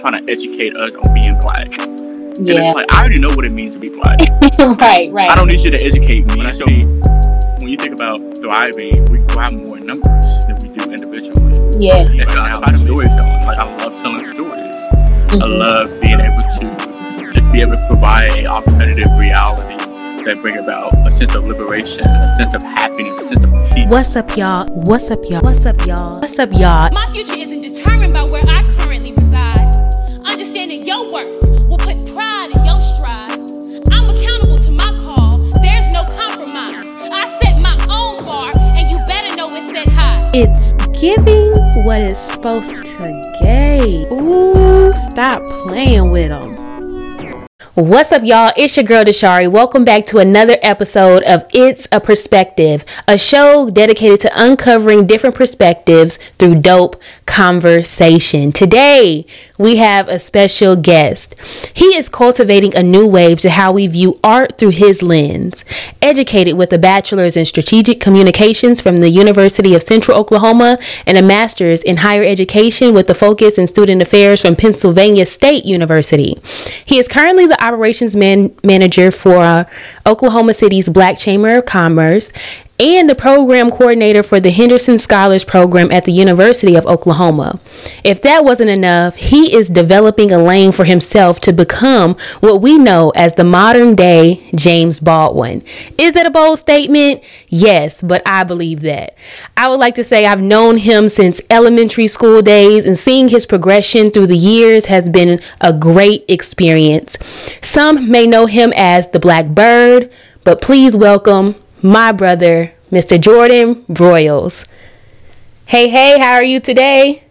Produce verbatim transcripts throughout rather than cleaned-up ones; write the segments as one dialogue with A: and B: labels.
A: trying to educate us on being black. And
B: Yeah.
A: it's like, I already know what it means to be black.
B: Right, right.
A: I don't need you to educate me. So when you think about thriving, we thrive more in numbers than we do individually.
B: Yes.
A: And so I try storytelling. Like, I love telling stories.
B: Mhm.
A: I love being able to just be able to provide an alternative reality that bring about a sense of liberation, a sense of happiness, a sense of peace.
C: What's up, y'all? What's up, y'all? What's up, y'all? What's up, y'all?
D: My future isn't determined by where I currently reside. Understanding your worth will put pride in your stride. I'm accountable to my call. There's no compromise. I set my own bar, and you better know it's set high.
C: It's giving what it's supposed to give. Ooh, stop playing with them. What's up, y'all? It's your girl, Deshari. Welcome back to another episode of It's a Perspective, a show dedicated to uncovering different perspectives through dope conversation. Today, we have a special guest. He is cultivating a new wave to how we view art through his lens. Educated with a bachelor's in strategic communications from the University of Central Oklahoma and a master's in higher education with a focus in student affairs from Pennsylvania State University. He is currently the operations man- manager for uh, Oklahoma City's Black Chamber of Commerce and the program coordinator for the Henderson Scholars Program at the University of Oklahoma. If that wasn't enough, he is developing a lane for himself to become what we know as the modern day James Baldwin. Is that a bold statement? Yes, but I believe that. I would like to say I've known him since elementary school days, and seeing his progression through the years has been a great experience. Some may know him as the Black Bird, but please welcome my brother, Mister Jordan Broyles. Hey, hey, how are you today?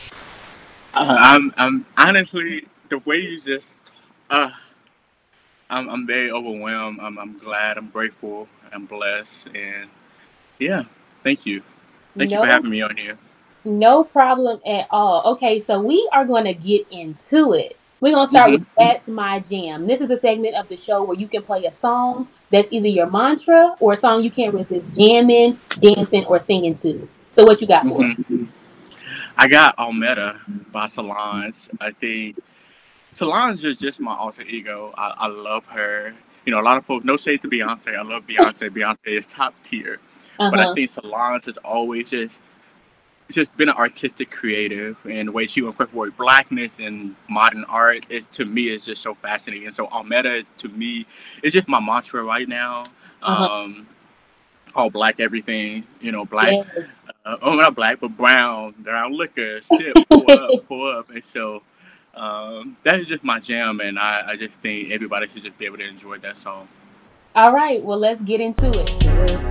A: Uh, I'm, I'm honestly, the way you just, uh, I'm, I'm very overwhelmed. I'm, I'm glad, I'm grateful, I'm blessed, and yeah, thank you. Thank you
B: No,
A: for having me on here.
B: no problem at all. Okay, so we are going to get into it. We're going to start with
A: Mhm.
B: That's My Jam. This is a segment of the show where you can play a song that's either your mantra or a song you can't resist jamming, dancing, or singing to. So what you got for us?
A: Mhm. I got Almeda by Solange. I think Solange is just my alter ego. I, I love her. You know, a lot of folks, no shade to Beyonce. I love Beyonce. Beyonce is top tier. But I
B: Uh-huh.
A: think Solange has always just it's just been an artistic creative, and the way she incorporates blackness and modern art is, to me, is just so fascinating. So Almeda, to me, is just my mantra right now.
B: Uh-huh.
A: Um, all black everything, you know, black,
B: Yes.
A: uh, oh, not black, but brown, brown liquor, sip, pour up, pour up. And so um, that is just my jam, and I, I just think everybody should just be able to enjoy that song.
B: All right, well, let's get into it.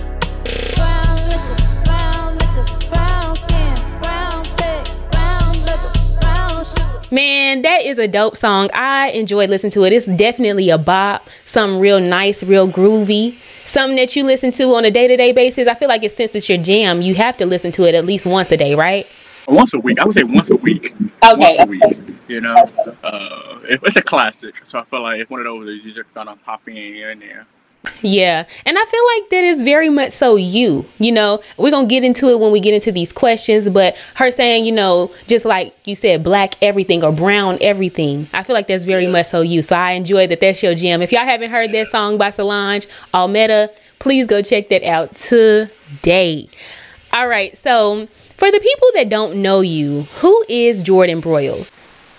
E: Brown liquor, brown liquor, brown skin, brown fat, brown liquor, brown sugar.
C: Man, that is a dope song. I enjoyed listening to it. It's definitely a bop, something real nice, real groovy, something that you listen to on a day-to-day basis. I feel like it's, since it's your jam, you have to listen to it at least once a day, right?
A: Once a week, I would say once a week.
B: Okay,
A: Once a
B: okay.
A: week, you know. Uh, it, it's a classic, so I feel like it's one of those that you just gonna pop in here and there.
C: Yeah, and I feel like that is very much so you, you know, we're going to get into it when we get into these questions, but her saying, you know, just like you said, black everything or brown everything, I feel like that's very
A: Yeah.
C: much so you. So I enjoy that that's your jam. If y'all haven't heard that song by Solange, Almeda, please go check that out today. All right, so for the people that don't know you, who is Jordan Broyles?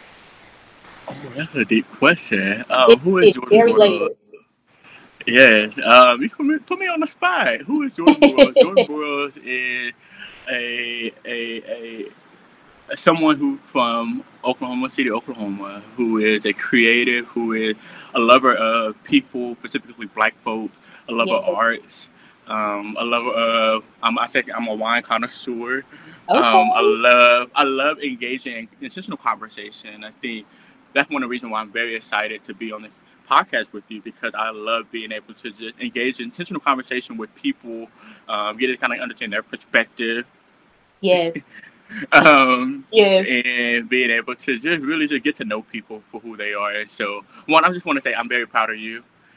A: Oh, that's a deep question. Um,
B: It,
A: who is
B: it's
A: Jordan
B: very
A: Broyles?
B: layered.
A: Yes, um, you put me, put me on the spot. Who is Jordan Broyles? Jordan Broyles is a a a someone who from Oklahoma City, Oklahoma, who is a creative, who is a lover of people, specifically Black folk, a lover
B: Yes.
A: of arts, um, a lover of. Um, I say I'm a wine connoisseur. Um, I
B: Okay.
A: love I love engaging in intentional conversation. I think that's one of the reasons why I'm very excited to be on the podcast with you, because I love being able to just engage in intentional conversation with people, um, get to kind of understand their perspective,
B: Yes.
A: um,
B: Yes.
A: and being able to just really just get to know people for who they are. And so, one, I just want to say I'm very proud of you.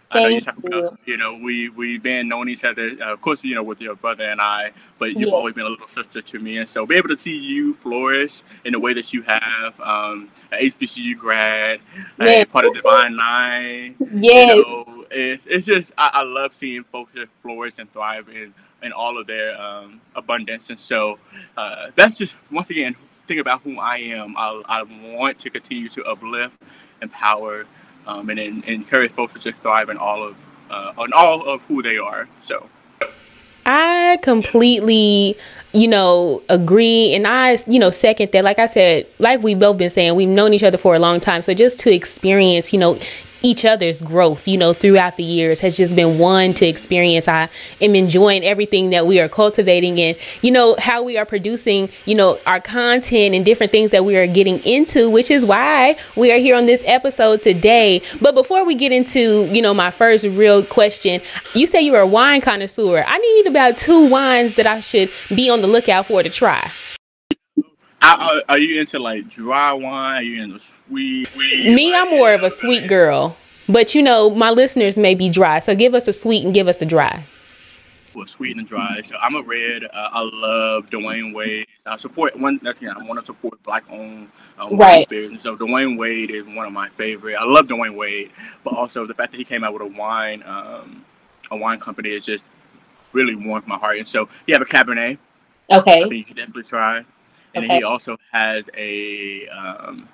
A: I know you
B: Thank
A: talk about,
B: you.
A: you know, we, we've been knowing each other, uh, of course, you know, with your brother and I, but you've
B: Yeah,
A: always been a little sister to me. And so be able to see you flourish in the way that you have, um, an H B C U grad,
B: man.
A: a part of Divine Nine, you
B: Yes,
A: know, it's, it's just, I, I love seeing folks that flourish and thrive in, in all of their um, abundance. And so uh, that's just, once again, think about who I am. I, I want to continue to uplift, empower, um, and, and encourage folks to just thrive in all of uh, on all of who they are. So
C: I completely, you know, agree. And I, you know, second that, like I said, like we've both been saying, we've known each other for a long time. So just to experience, you know, each other's growth, you know, throughout the years has just been one to experience. I am enjoying everything that we are cultivating and, you know, how we are producing, you know, our content and different things that we are getting into, which is why we are here on this episode today. But before we get into, you know, my first real question, you say you are a wine connoisseur. I need about two wines that I should be on the lookout for to try.
A: are, are you into like dry wine? Are you into sweet?
C: Me, I'm more of a sweet girl. But, you know, my listeners may be dry. So give us a sweet and give us a dry.
A: Well, sweet and dry. So I'm a red. Uh, I love Dwayne Wade. I support one. That's I want to support black-owned uh, wine
B: right.
A: spirits. And so Dwayne Wade is one of my favorite. I love Dwayne Wade, but also the fact that he came out with a wine, um, a wine company is just really warmed my heart. And so you have a Cabernet. I
B: Okay.
A: think you should definitely try. And then
B: Okay.
A: he also has a um,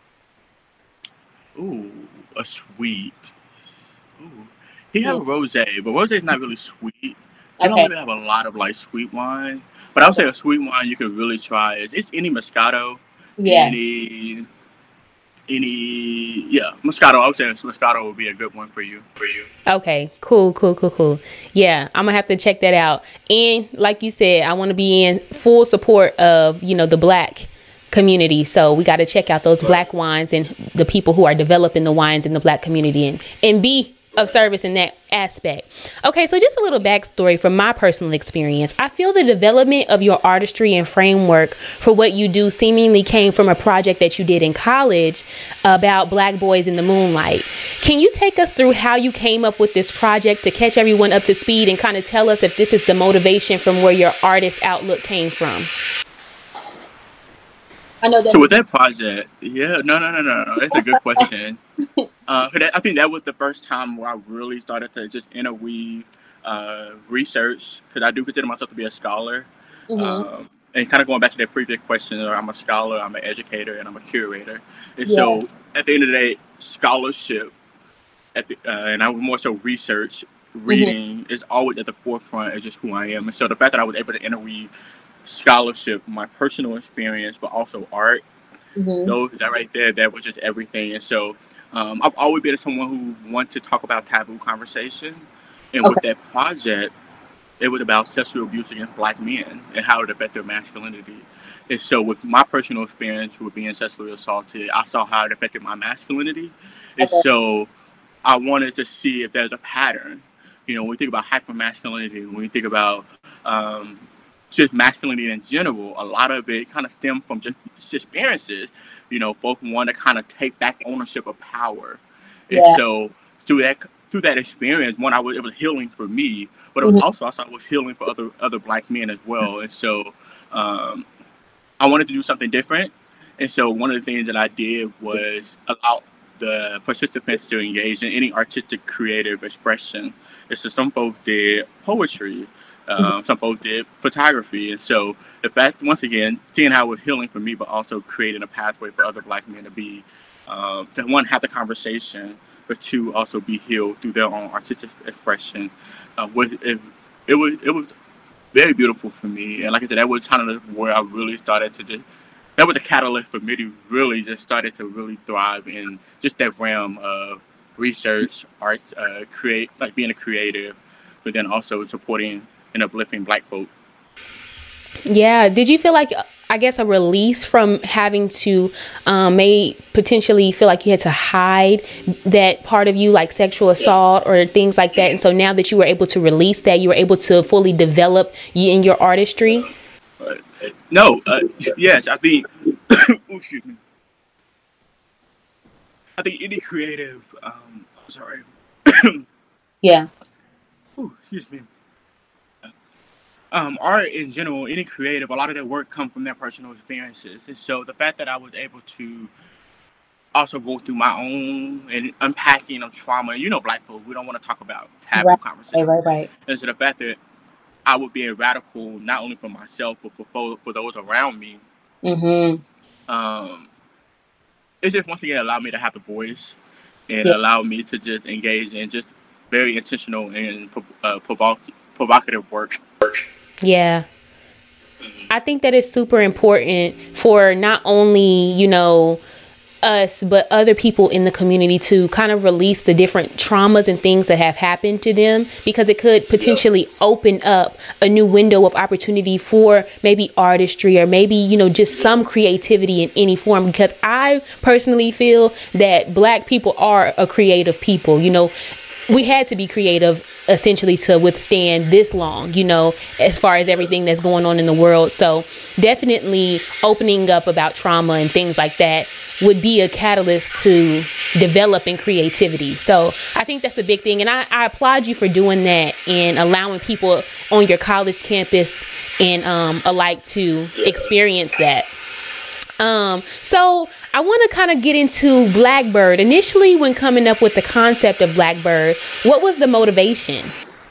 A: ooh, a sweet. Ooh, he have a
B: Mm,
A: rosé, but rosé is not really sweet. They don't
B: Okay.
A: really have a lot of like sweet wine, but I would say a sweet wine you could really try is it's any Moscato,
B: Yeah.
A: any any yeah Moscato. I would say Moscato would be a good one for you. For you.
C: Okay, cool, cool, cool, cool. Yeah, I'm gonna have to check that out. And like you said, I want to be in full support of, you know, the black community. So we got to check out those black wines and the people who are developing the wines in the black community and, and be of service in that aspect. Okay, so just a little backstory from my personal experience. I feel the development of your artistry and framework for what you do seemingly came from a project that you did in college about Black boys in the moonlight. Can you take us through how you came up with this project to catch everyone up to speed and kind of tell us if this is the motivation from where your artist outlook came from?
B: I know that.
A: So with that project, yeah, no, no, no, no, no. That's a good question. Uh, 'cause that- I think that was the first time where I really started to just interweave uh, research, because I do consider myself to be a scholar.
B: hmm
A: Um, and kind of going back to that previous question, I'm a scholar, I'm an educator, and I'm a curator. And
B: Yeah.
A: so at the end of the day, scholarship, at the, uh, and I would more so research,
B: hmm
A: reading is always at the forefront of just who I am. And so the fact that I was able to interweave scholarship, my personal experience, but also art,
B: hmm
A: those that right there, that was just everything. And so um, I've always been someone who wants to talk about taboo conversation. And with
B: Okay.
A: that project, it was about sexual abuse against black men and how it affected masculinity. And so with my personal experience with being sexually assaulted, I saw how it affected my masculinity. And
B: Okay.
A: so I wanted to see if there's a pattern. You know, when we think about hypermasculinity, when we think about um, just masculinity in general, a lot of it kind of stemmed from just experiences. You know, folks want to kind of take back ownership of power. And
B: Yeah.
A: so through that through that experience, one, I was it was healing for me, but it was
B: hmm
A: also I saw it was healing for other other black men as well. And so um, I wanted to do something different. And so one of the things that I did was allow the participants to engage in any artistic creative expression. And so some folks did poetry,
B: hmm
A: um, some folks did photography. And so the fact, once again, seeing how it was healing for me, but also creating a pathway for other black men to be, um, to one, have the conversation, but two, also be healed through their own artistic expression. Uh, was, it, it was it was very beautiful for me. And like I said, that was kind of where I really started to just, that was the catalyst for me to really just started to really thrive in just that realm of research, art, uh, create, like being a creative, but then also supporting and uplifting black folk.
C: Yeah. Did you feel like, uh, I guess, a release from having to um, may potentially feel like you had to hide that part of you, like sexual assault or things like that? And so now that you were able to release that, you were able to fully develop you in your artistry?
A: Uh, no, uh, yes, I think, oh, excuse me. I think any creative, um, sorry,
B: Yeah.
A: Ooh, excuse me. Um, art in general, any creative, a lot of their work come from their personal experiences, and so the fact that I was able to also go through my own and unpacking of trauma. You know, Black folk, we don't want to talk about taboo
B: Right.
A: conversations.
B: Right. Right.
A: And so the fact that I would be a radical, not only for myself but for for, for those around me,
B: Mm-hmm.
A: um, it's just once again allowed me to have the voice and
B: Yeah.
A: allowed me to just engage in just very intentional and uh, provoc- provocative work.
C: Yeah. I think that is super important for not only, you know, us, but other people in the community to kind of release the different traumas and things that have happened to them, because it could potentially open up a new window of opportunity for maybe artistry or maybe, you know, just some creativity in any form. Because I personally feel that Black people are a creative people. You know, we had to be creative essentially to withstand this long, you know, as far as everything that's going on in the world. So definitely opening up about trauma and things like that would be a catalyst to developing creativity. So I think that's a big thing. And I, I applaud you for doing that and allowing people on your college campus and um, alike to experience that. Um, so I want to kind of get into Blackbird. Initially, when coming up with the concept of Blackbird, what was the motivation?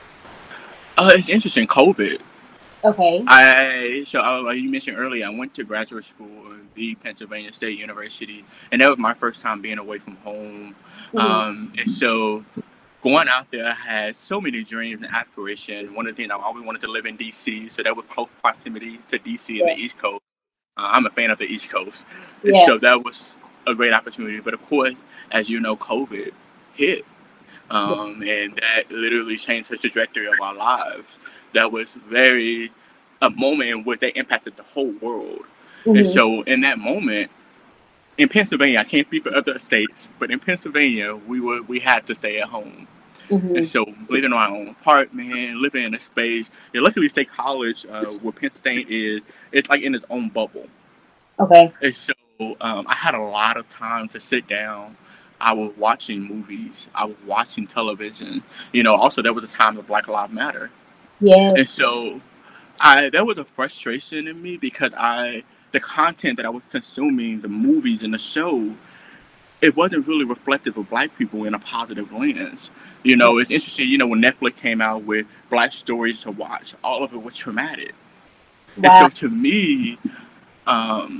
A: Uh, it's interesting. COVID.
B: Okay.
A: I so I, like you mentioned earlier, I went to graduate school at the Pennsylvania State University, and that was my first time being away from home.
B: Mhm.
A: Um, and so going out there, I had so many dreams and aspirations. One of the things I always wanted to live in D C, so that was close proximity to D C and
B: Yeah.
A: the East Coast. Uh, I'm a fan of the East Coast, and
B: Yeah.
A: so that was a great opportunity. But of course, as you know, COVID hit, um, and that literally changed the trajectory of our lives. That was very a moment in which they impacted the whole world. And
B: Mhm.
A: so, in that moment, in Pennsylvania, I can't speak for other states, but in Pennsylvania, we were we had to stay at home. And
B: Mhm.
A: so, living in our own apartment, living in a space. Yeah, luckily, State College, uh, where Penn State is, it's like in its own bubble.
B: Okay.
A: And so, um, I had a lot of time to sit down. I was watching movies. I was watching television. You know, also there was a time of Black Lives Matter.
B: Yes.
A: And so, I there was a frustration in me because I the content that I was consuming, the movies and the show, it wasn't really reflective of Black people in a positive lens. You know, it's interesting. You know, when Netflix came out with Black stories to watch, all of it was traumatic. And
B: Wow.
A: so, to me, um,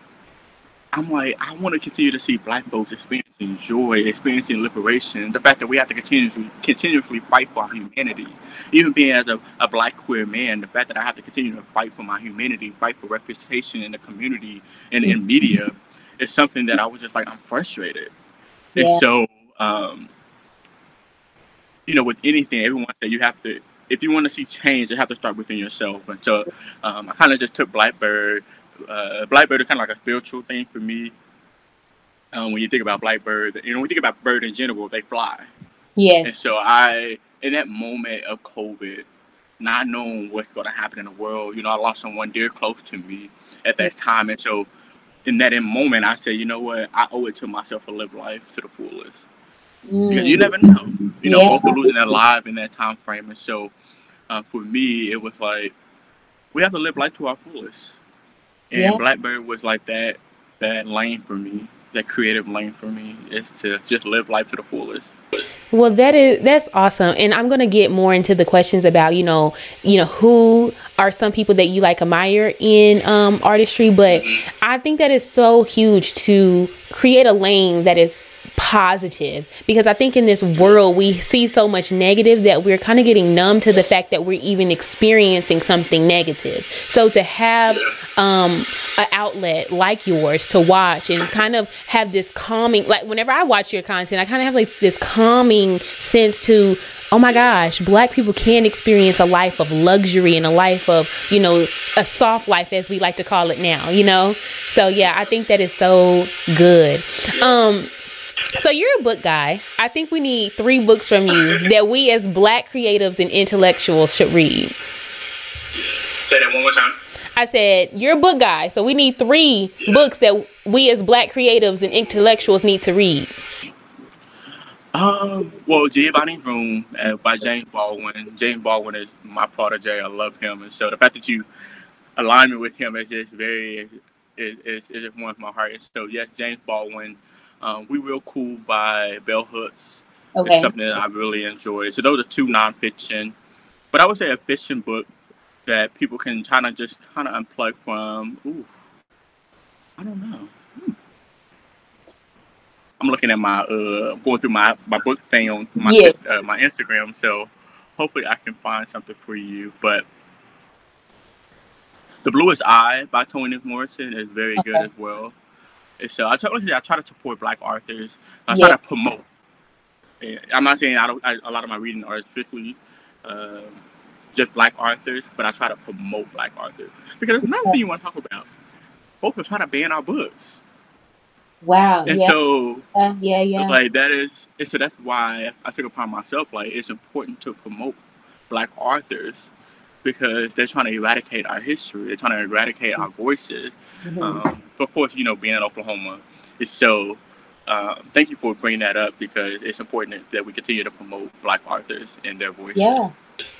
A: I'm like, I want to continue to see Black folks experiencing joy, experiencing liberation. The fact that we have to continuously, continuously fight for our humanity. Even being as a, a Black queer man, the fact that I have to continue to fight for my humanity, fight for representation in the community and in media, is something that I was just like, I'm frustrated. And
B: Yeah.
A: so, um, you know, with anything, everyone said you have to, if you want to see change, you have to start within yourself. And so, um, I kind of just took Blackbird. Uh, Blackbird is kind of like a spiritual thing for me. Um, when you think about Blackbird, you know, when you think about bird in general, they fly. And
B: Yes.
A: so I, in that moment of COVID, not knowing what's going to happen in the world, you know, I lost someone dear close to me at that time. And so in that in moment, I said, you know what, I owe it to myself to live life to the fullest. Because you
B: Mm.
A: never know. You know,
B: Yeah.
A: folks were losing their lives in that time frame. And so uh, for me, it was like, we have to live life to our fullest. And
B: Yeah.
A: Blackbird was like that that lane for me, that creative lane for me, is to just live life to the fullest.
C: Well, that is that's awesome, and I'm gonna get more into the questions about you know, you know, who are some people that you like admire in um, artistry, but I think that is so huge to create a lane that is positive, because I think in this world we see so much negative that we're kind of getting numb to the fact that we're even experiencing something negative. So to have um, an outlet like yours to watch and kind of have this calming, like whenever I watch your content, I kind of have like this calming sense to, oh my gosh, Black people can experience a life of luxury and a life of, you know, a soft life, as we like to call it now, you know? So yeah, I think that is so good. Um, So you're a book guy. I think we need three books from you that we as Black creatives and intellectuals should read.
A: Say that one more time.
C: I said, you're a book guy, so we need three books that we as Black creatives and intellectuals need to read.
A: Um, well, Giovanni's Room uh, by James Baldwin. James Baldwin is my protege. I love him, and so the fact that you align me with him is just very is is, is just warms my heart. And so yes, James Baldwin. Um, we Real Cool by Bell Hooks.
B: Okay.
A: It's something that I really enjoy. So those are two nonfiction, but I would say a fiction book that people can kind of just kind of unplug from. Ooh, I don't know. Hmm. I'm looking at my uh going through my, my book thing on my
B: Yeah.
A: uh, my Instagram, so hopefully I can find something for you. But The Bluest Eye by Toni Morrison is very good
B: Okay.
A: as well. And so I try, like I said, I try to support Black authors. I
B: Yeah.
A: try to promote. And I'm not saying I don't. I, a lot of my reading are strictly um, just Black authors, but I try to promote Black authors because there's another thing you want to talk about. Folks are trying to ban our books,
B: Wow.
A: and
B: Yeah.
A: so
B: Yeah. Yeah. Yeah.
A: like that is, and so that's why I took upon myself like it's important to promote Black authors because they're trying to eradicate our history. They're trying to eradicate our voices.
B: Mhm.
A: Um, but of course, you know, being in Oklahoma is so. Um, thank you for bringing that up because it's important that we continue to promote Black authors and their voices.
B: Yeah.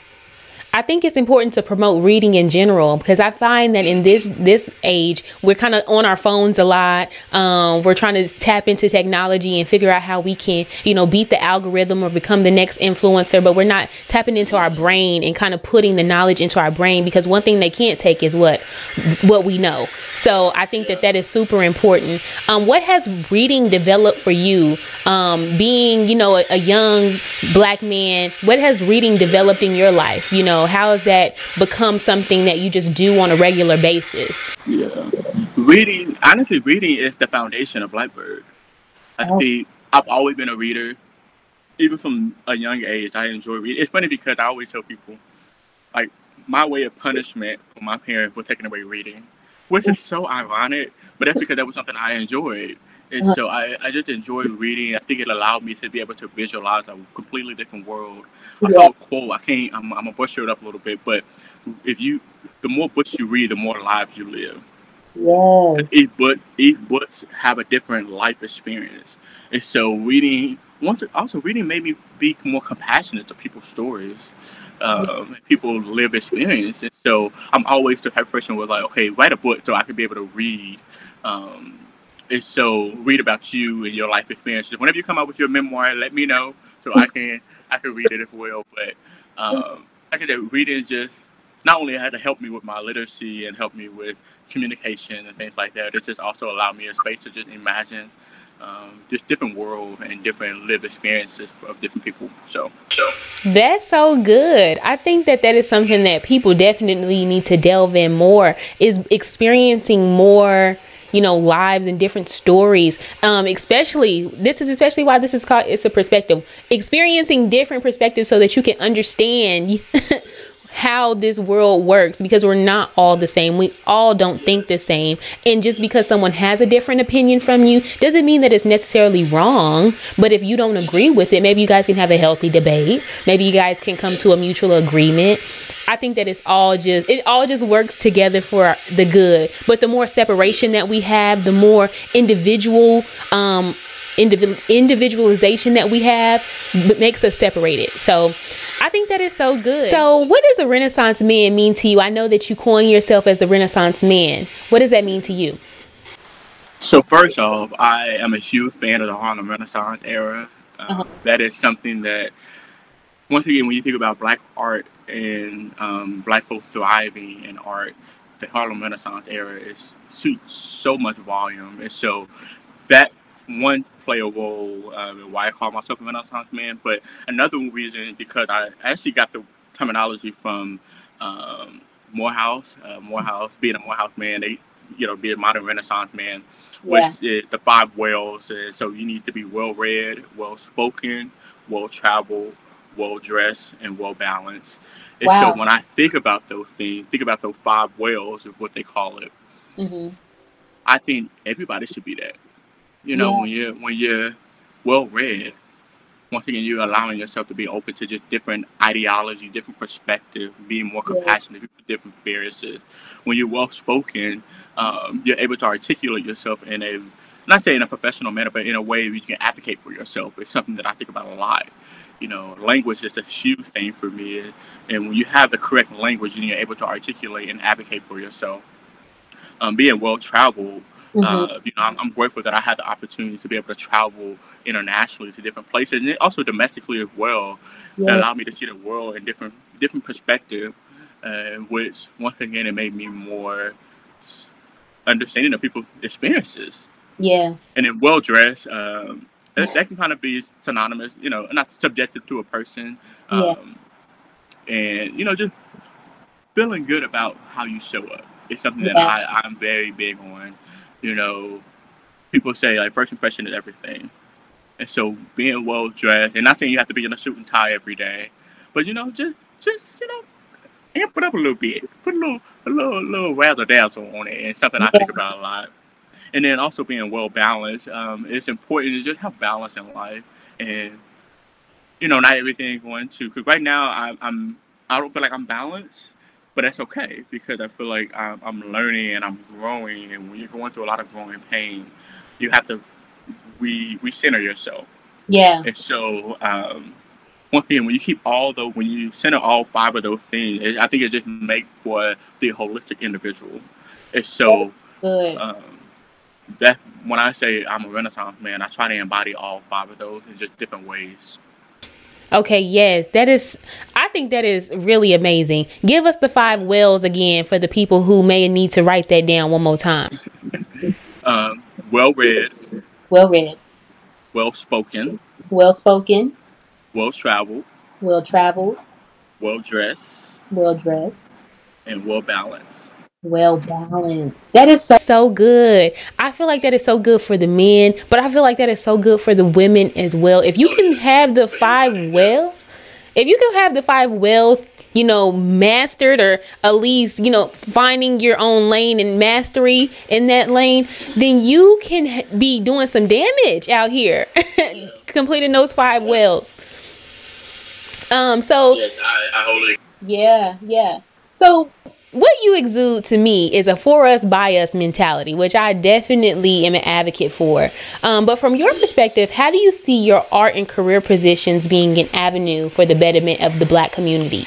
C: I think it's important to promote reading in general because I find that in this this age we're kind of on our phones a lot. Um, we're trying to tap into technology and figure out how we can, you know, beat the algorithm or become the next influencer. But we're not tapping into our brain and kind of putting the knowledge into our brain because one thing they can't take is what what we know. So I think that that is super important. Um, what has reading developed for you? Um, being, you know, a, a young Black man, what has reading developed in your life? You know, how has that become something that you just do on a regular basis?
A: Yeah. Reading, honestly, reading is the foundation of Blackbird. I
B: Oh.
A: think I've always been a reader. Even from a young age, I enjoy reading. It's funny because I always tell people, like, my way of punishment for my parents was taking away reading, which is so ironic, but that's because that was something I enjoyed. And
B: Uh-huh.
A: so I, I just enjoyed reading. I think it allowed me to be able to visualize a completely different world. I
B: Yeah.
A: saw a quote. I can't, I'm, I'm going to butcher it up a little bit, but if you, the more books you read, the more lives you live.
B: Yeah.
A: Because each book, each books have a different life experience, and so reading. Once also reading made me be more compassionate to people's stories, um, people live experience, and so I'm always the type of person who was like, okay, write a book so I can be able to read. Um, and so read about you and your life experiences. Whenever you come out with your memoir, let me know so I can I can read it as well. But um, like I said, reading is just not only had to help me with my literacy and help me with communication and things like that, it just also allowed me a space to just imagine um, just different world and different lived experiences of different people. So, so
C: That's so good. I think that that is something that people definitely need to delve in more, is experiencing more, you know, lives and different stories. Um, especially, this is especially why this is called, it's a perspective, experiencing different perspectives so that you can understand how this world works, because we're not all the same. We all don't think the same. And just because someone has a different opinion from you doesn't mean that it's necessarily wrong. But if you don't agree with it, maybe you guys can have a healthy debate. Maybe you guys can come to a mutual agreement. I think that it's all just, it all just works together for the good. But the more separation that we have, the more individual, um, individual individualization that we have makes us separated. So I think that is so good. So what does a Renaissance man mean to you? I know that you coin yourself as the Renaissance man. What does that mean to you?
A: So first off, I am a huge fan of the Harlem Renaissance era. Um,
B: Uh-huh.
A: That is something that, once again, when you think about Black art and um, Black folks thriving in art, the Harlem Renaissance era is so, so much volume. And so that one play a role um, in why I call myself a Renaissance man. But another reason, because I actually got the terminology from um, Morehouse. Uh, Morehouse, being a Morehouse man, they, you know, be a modern Renaissance man, which
B: Yeah.
A: is the five wells. And so you need to be well-read, well-spoken, well-traveled, well-dressed, and well-balanced. And
B: Wow.
A: so when I think about those things, think about those five wells, is what they call it.
B: Mm-hmm.
A: I think everybody should be that. You know,
B: Yeah.
A: when you're when you're well-read, once again, you're allowing yourself to be open to just different ideology, different perspective, being more
B: Yeah.
A: compassionate with different experiences. When you're well-spoken, um, you're able to articulate yourself in a not saying in a professional manner, but in a way you can advocate for yourself. It's something that I think about a lot. You know, language is a huge thing for me. And when you have the correct language and you're able to articulate and advocate for yourself, um, being well-traveled,
B: Mm-hmm.
A: uh, you know, I'm, I'm grateful that I had the opportunity to be able to travel internationally to different places and also domestically as well. That
B: Yes.
A: allowed me to see the world in different different perspective, uh, which once again it made me more understanding of people's experiences.
B: Yeah.
A: And then well dressed, um, that, that can kind of be synonymous, you know, not subjective to a person,
B: Yeah.
A: um, and you know, just feeling good about how you show up is something that
B: Yeah.
A: I, I'm very big on. You know, people say like first impression is everything. And so being well dressed, and not saying you have to be in a suit and tie every day, but you know, just just you know, amp it up a little bit, put a little a little little razzle dazzle on it, and something I
B: Yeah.
A: think about a lot. And then also being well balanced. Um, it's important to just have balance in life, and you know, not everything going to. Because right now I, I'm I don't feel like I'm balanced. But that's okay because I feel like I'm, I'm learning and I'm growing. And when you're going through a lot of growing pain, you have to re recenter yourself.
B: Yeah.
A: And so, um, one thing when you keep all the when you center all five of those things, it, I think it just makes for the holistic individual. And so,
B: Good.
A: um, that when I say I'm a Renaissance man, I try to embody all five of those in just different ways.
C: Okay, yes, that is, I think that is really amazing. Give us the five wells again for the people who may need to write that down one more time.
A: Um, well read,
B: Well read.
A: well spoken,
B: Well spoken.
A: well traveled,
B: Well traveled.
A: well dressed,
B: Well dressed.
A: and well balanced.
B: Well balanced. That is so.
C: So good. I feel like that is so good for the men, but I feel like that is so good for the women as well. If you can have the five wells, if you can have the five wells, you know, mastered, or at least, you know, finding your own lane and mastery in that lane, then you can h- be doing some damage out here, completing those five wells. Um, so
A: Yes, I, I wholly.
B: Yeah. Yeah. So
C: what you exude to me is a for us by us mentality, which I definitely am an advocate for. Um, but from your perspective, how do you see your art and career positions being an avenue for the betterment of the Black community?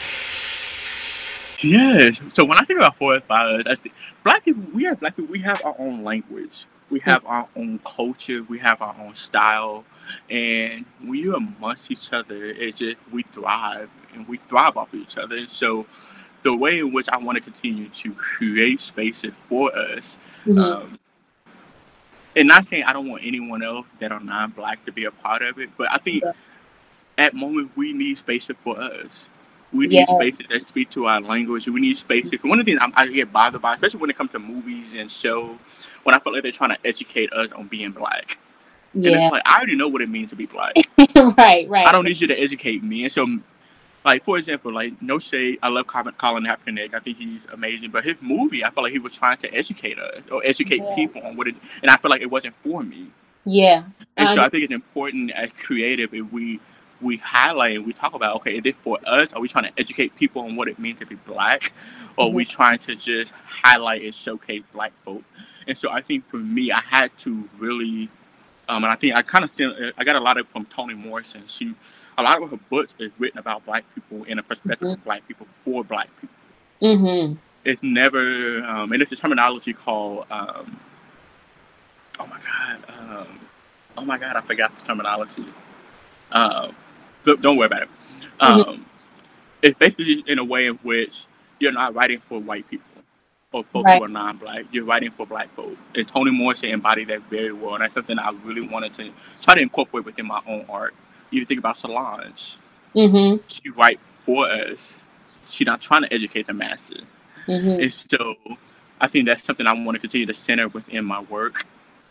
A: Yes. So when I think about for us by us, I think black people, we have black people, we have our own language, we have our own culture, we have our own style, and when you're amongst each other, it's just we thrive and we thrive off of each other. And so the way in which I want to continue to create spaces for us,
B: mhm.
A: um, and not saying I don't want anyone else that are non-black to be a part of it, but I think
B: Yeah.
A: at moment we need spaces for us. We need
B: Yes.
A: spaces that speak to our language. We need spaces. One of the things I'm, I get bothered by, especially when it comes to movies and shows, when I feel like they're trying to educate us on being black. And
B: Yeah.
A: it's like, I already know what it means to be black.
B: Right. Right.
A: I don't need you to educate me. And so, like, for example, like, no shade, I love Colin, Colin Kaepernick. I think he's amazing. But his movie, I feel like he was trying to educate us or educate
B: Yeah.
A: people on what it, and I feel like it wasn't for me.
B: Yeah.
A: And so
B: Um,
A: I think it's important as creative if we we highlight and we talk about, okay, is this for us? Are we trying to educate people on what it means to be black? Or are we trying to just highlight and showcase black folk? And so I think for me, I had to really, um, and I think I kind of still, I got a lot of from Toni Morrison. She, a lot of her books is written about black people in a perspective
B: Mhm.
A: of black people for black people.
B: Mm-hmm.
A: It's never, um, and it's a terminology called, um, oh my God, um, oh my God, I forgot the terminology. Um, but don't worry about it.
B: Mhm.
A: Um, it's basically in a way in which you're not writing for white people or folks
B: Right.
A: who are non-black. You're writing for black folk. And Toni Morrison embodied that very well. And that's something I really wanted to try to incorporate within my own art. You think about Solange.
B: Mm-hmm.
A: She write for us. She's not trying to educate the masses.
B: Mm-hmm.
A: And so I think that's something I want to continue to center within my work.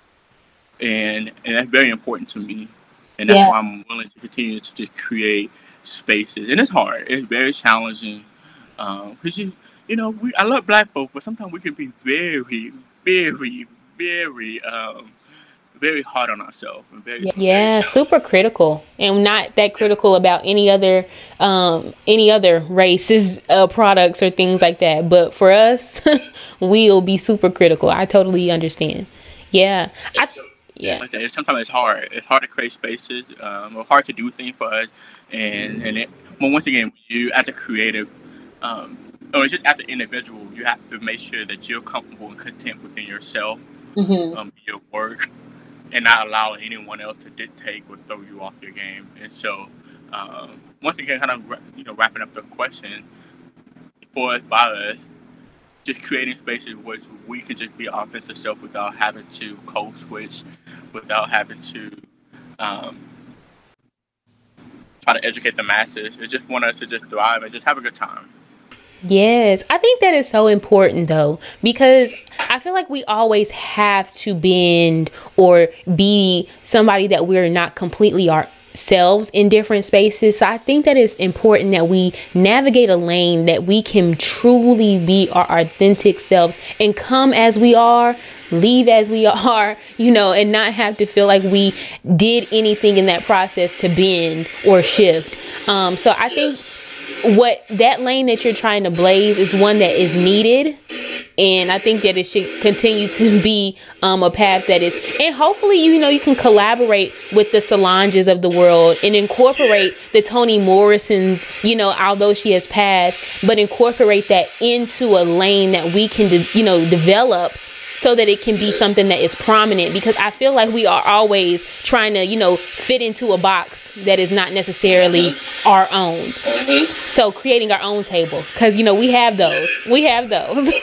A: And and that's very important to me. And that's
B: Yeah.
A: why I'm willing to continue to just create spaces. And it's hard. It's very challenging. Um, cause you, you know, we, I love black folk, but sometimes we can be very, very, very, um, very hard on ourselves. And very, very
C: Yeah,
A: challenging.
C: super critical, and not that critical about any other um any other races, uh products or things like that. But for us, we'll be super critical. I totally understand. Yeah. I,
A: So,
C: yeah.
A: like that, sometimes it's hard. It's hard to create spaces, um, or hard to do things for us. And and it, well, once again, you as a creative, um, or just as an individual, you have to make sure that you're comfortable and content within yourself,
B: Mm-hmm.
A: um, your work, and not allow anyone else to dictate or throw you off your game. And so, um, once again, kind of you know, wrapping up the question for us by us. Just creating spaces where we can just be our authentic self without having to code switch, without having to um, try to educate the masses. They just want us to just thrive and just have a good time.
C: Yes, I think that is so important though, because I feel like we always have to bend or be somebody that we're not completely ourselves in different spaces. So I think that it's important that we navigate a lane that we can truly be our authentic selves and come as we are, leave as we are, you know, and not have to feel like we did anything in that process to bend or shift. Um, so I think what that lane that you're trying to blaze is one that is needed, and I think that it should continue to be um, a path that is, and hopefully, you know, you can collaborate with the Solanges of the world and incorporate the Toni Morrisons, you know, although she has passed, but incorporate that into a lane that we can, de- you know, develop so that it can be something that is prominent, because I feel like we are always trying to, you know, fit into a box that is not necessarily mm-hmm. our own. Mm-hmm. So creating our own table, because, you know, we have those. We have those.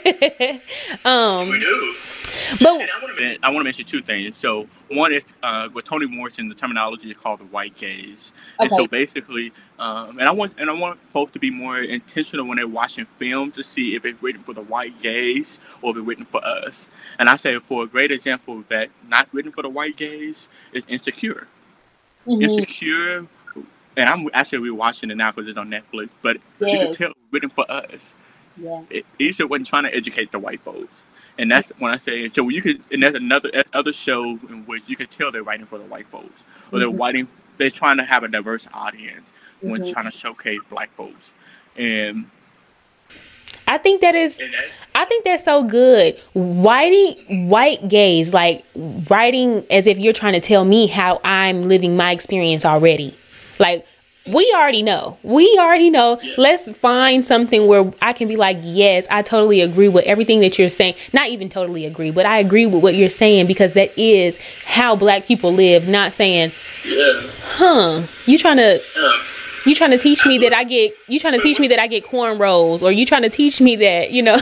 C: um,
A: we do.
C: But
A: and I want to I want to mention two things. So one is uh, with Toni Morrison, the terminology is called the white gaze. Okay. And so basically, um, and I want and I want folks to be more intentional when they're watching films to see if it's written for the white gaze or if it's written for us. And I say for a great example of that, not written for the white gaze, is Insecure. Mm-hmm. Insecure, and I'm actually rewatching it now because it's on Netflix. But yes. You can tell it's written for us. Yeah. It, Issa wasn't trying to educate the white folks. And that's when I say, so you could, and there's another other show in which you could tell they're writing for the white folks, or they're mm-hmm. writing, they're trying to have a diverse audience mm-hmm. when trying to showcase black folks. And
C: I think that is, that, I think that's so good. Writing white gaze, like writing as if you're trying to tell me how I'm living my experience already. Like, we already know. We already know. Yeah. Let's find something where I can be like, yes, I totally agree with everything that you're saying. Not even totally agree, but I agree with what you're saying, because that is how black people live. Not saying, yeah. huh, you trying to, yeah. you trying to teach me that I get, you trying to teach me that I get cornrows, or you trying to teach me that, you know,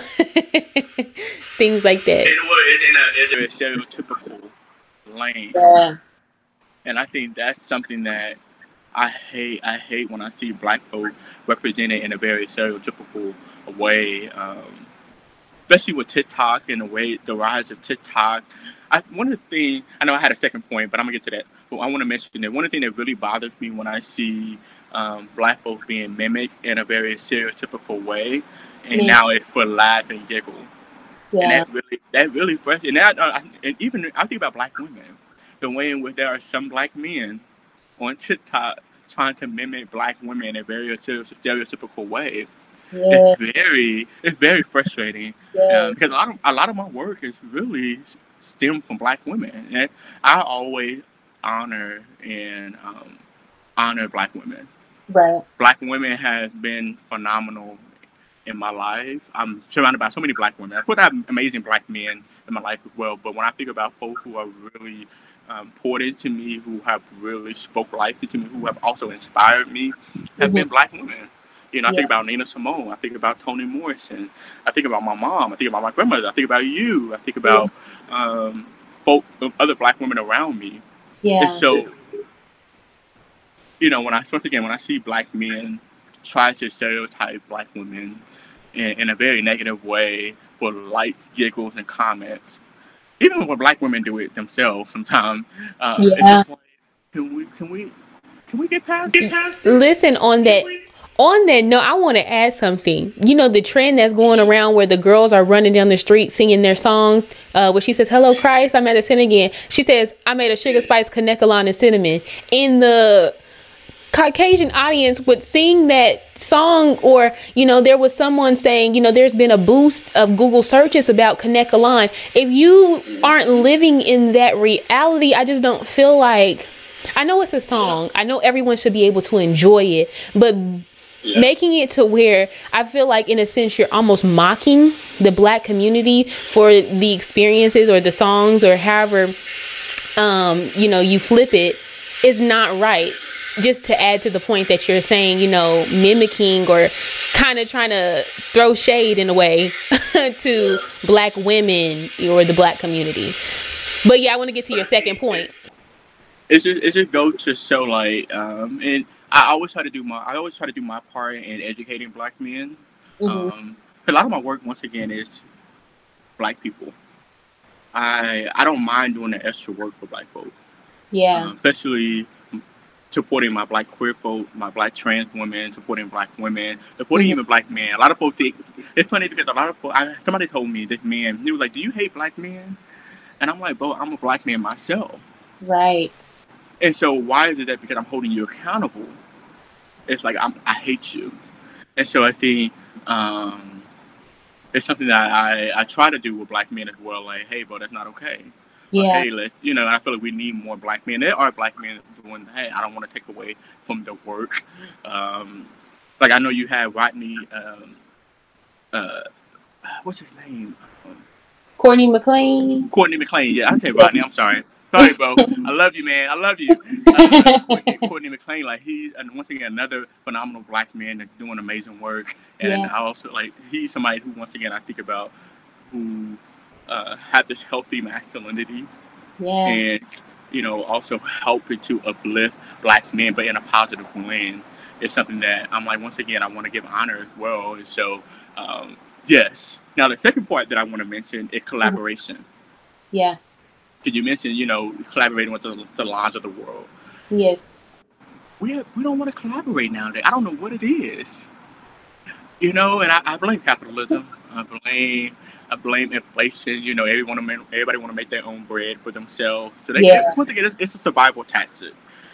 C: things like that.
A: It was in a, it's a stereotypical lane. Yeah. And I think that's something that I hate. I hate when I see black folk represented in a very stereotypical way, um, especially with TikTok and the way the rise of TikTok. I, one of the things, I know I had a second point, but I'm gonna get to that. But I want to mention that one of the things that really bothers me when I see um, black folk being mimicked in a very stereotypical way, and mm. now it's for laugh and giggle. Yeah. And that really, that really frustrates. And, that, uh, and even I think about black women, the way in which there are some black men on TikTok trying to mimic black women in a very stereotypical way. Yeah. It's very, it's very frustrating. Yeah. Um, because a lot of a lot of my work is really stemmed from black women, and I always honor and um, honor black women.
B: Right.
A: Black women have been phenomenal in my life. I'm surrounded by so many black women. Of course, I have amazing black men in my life as well. But when I think about folks who are really Um, poured into me, who have really spoke life into me, who have also inspired me, have mm-hmm. been black women. You know, I yeah. think about Nina Simone. I think about Toni Morrison. I think about my mom. I think about my grandmother. I think about you. I think about yeah. um, folk, other black women around me. Yeah. And so, you know, when I once again when I see black men try to stereotype black women in, in a very negative way for likes, giggles, and comments. Even when black women do it themselves sometimes, uh, yeah. it's just like, can we, can we, can we get past, get past this?
C: Listen, on that, on that note, I want to add something. You know, the trend that's going around where the girls are running down the street singing their song, uh, where she says, "Hello, Christ, I'm at a sin again." She says, "I made a sugar spice, Kanekalon, and cinnamon." In the Caucasian audience would sing that song, or, you know, there was someone saying, you know, there's been a boost of Google searches about Connect a Line. If you aren't living in that reality, I just don't feel like, I know it's a song. I know everyone should be able to enjoy it, but yeah. making it to where I feel like, in a sense, you're almost mocking the Black community for the experiences or the songs or however, um, you know, you flip it, is not right. Just to add to the point that you're saying, you know, mimicking or kind of trying to throw shade in a way to Black women or the Black community. But yeah, I want to get to your second point.
A: It's just, it's just go to show, like, um, and I always try to do my, I always try to do my part in educating Black men. Mm-hmm. Um, a lot of my work, once again, is Black people. I I don't mind doing the extra work for Black folk.
B: Yeah.
A: Um, especially supporting my Black queer folk, my Black trans women, supporting Black women, supporting mm-hmm. even Black men. A lot of folks think, it's funny because a lot of folks, I, somebody told me, this man, he was like, do you hate Black men? And I'm like, bro, I'm a Black man myself.
B: Right.
A: And so why is it that because I'm holding you accountable, it's like, I'm, I hate you. And so I think um, it's something that I, I try to do with Black men as well. Like, hey, bro, that's not okay.
B: Yeah.
A: Or, hey, let's, you know, I feel like we need more Black men. There are Black men doing, hey, I don't want to take away from the work. Um, like, I know you had Rodney, um, uh, what's his name? Um,
B: Courtney McLean.
A: Courtney McLean, yeah, I say Rodney, I'm sorry. Sorry, bro. I love you, man. I love you. Uh, Courtney, Courtney McLean, like, he, and once again, another phenomenal Black man that's doing amazing work. And
B: Yeah.
A: I also, like, he's somebody who, once again, I think about who uh, have this healthy masculinity.
B: Yeah.
A: And, you know, also helping to uplift Black men, but in a positive way. It's something that I'm like, once again, I want to give honor as well. And so, um, yes. Now, the second part that I want to mention is collaboration.
B: Yeah.
A: Because you mentioned, you know, collaborating with the, the lines of the world.
B: Yes.
A: We have, we don't want to collaborate nowadays. I don't know what it is. You know, and I, I blame capitalism. I blame I blame inflation. You know, everyone everybody want to make their own bread for themselves. So they,
B: Yeah.
A: once again, it's, it's a survival tactic.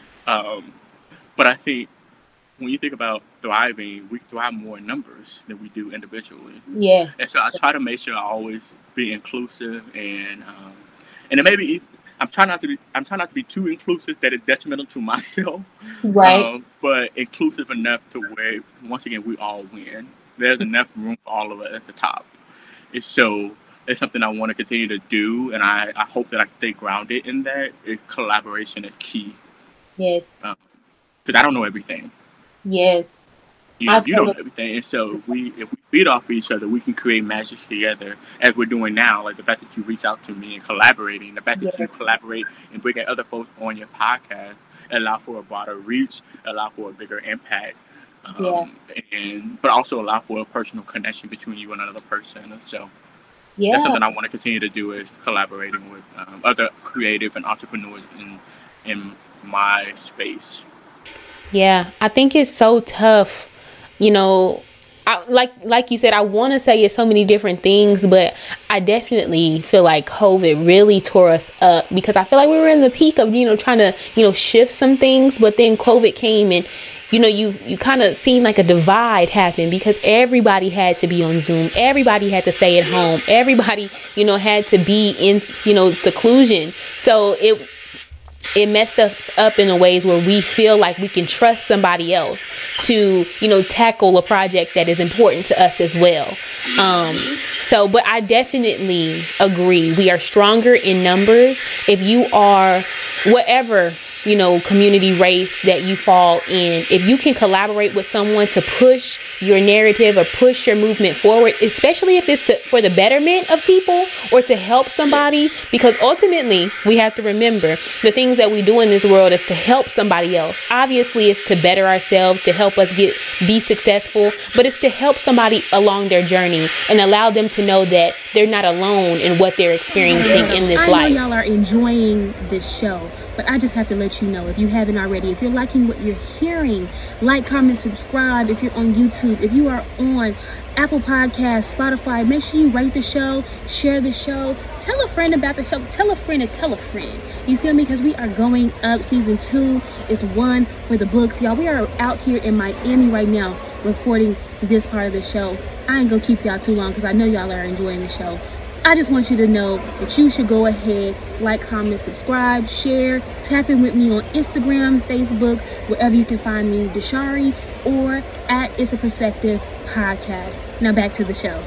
A: Um, but I think when you think about thriving, we thrive more in numbers than we do individually.
B: Yes.
A: And so I try to make sure I always be inclusive, and um, and it maybe I'm trying not to be I'm trying not to be too inclusive that it's detrimental to myself.
B: Right.
A: Um, but inclusive enough to where, once again, we all win. There's enough room for all of us at the top. And so it's something I want to continue to do, and I, I hope that I stay grounded in that. It, collaboration is key.
B: Yes.
A: Because um, I don't know everything.
B: Yes.
A: You, you
B: Absolutely.
A: don't know everything. And so if we, if we feed off each other, we can create magic together, as we're doing now. Like the fact that you reach out to me and collaborating, the fact that
B: Yeah.
A: you collaborate and bring in other folks on your podcast, allow for a broader reach, allow for a bigger impact. Um,
B: Yeah.
A: and but also allow for a personal connection between you and another person. And so
B: Yeah.
A: that's something I want to continue to do, is collaborating with um, other creative and entrepreneurs in in my space.
C: Yeah, I think it's so tough, you know. I, like like you said, I want to say it's so many different things, but I definitely feel like COVID really tore us up, because I feel like we were in the peak of, you know, trying to, you know, shift some things, but then COVID came and, you know, you you kind of seen like a divide happen, because everybody had to be on Zoom. Everybody had to stay at home. Everybody, you know, had to be in, you know, seclusion. So it it messed us up in the ways where we feel like we can trust somebody else to, you know, tackle a project that is important to us as well. Um, so, but I definitely agree. We are stronger in numbers. If you are whatever, you know, community, race that you fall in, if you can collaborate with someone to push your narrative or push your movement forward, especially if it's to, for the betterment of people or to help somebody, because ultimately we have to remember the things that we do in this world is to help somebody else. Obviously, it's to better ourselves, to help us get be successful, but it's to help somebody along their journey and allow them to know that they're not alone in what they're experiencing in this
D: I
C: life.
D: know y'all are enjoying this show,
C: But I just have to let you know, if you haven't already, if you're liking what you're hearing, like, comment, subscribe. If you're on YouTube, if you are on Apple Podcasts, Spotify, make sure you rate the show, share the show, tell a friend about the show, tell a friend to tell a friend. You feel me? Because we are going up. Season two is one for the books. Y'all, we are out here in Miami right now recording this part of the show. I ain't gonna keep y'all too long because I know y'all are enjoying the show. I just want you to know that you should go ahead, like, comment, subscribe, share, tap in with me on Instagram, Facebook, wherever you can find me, Deshari, or at It's a Perspective Podcast. Now back to the show.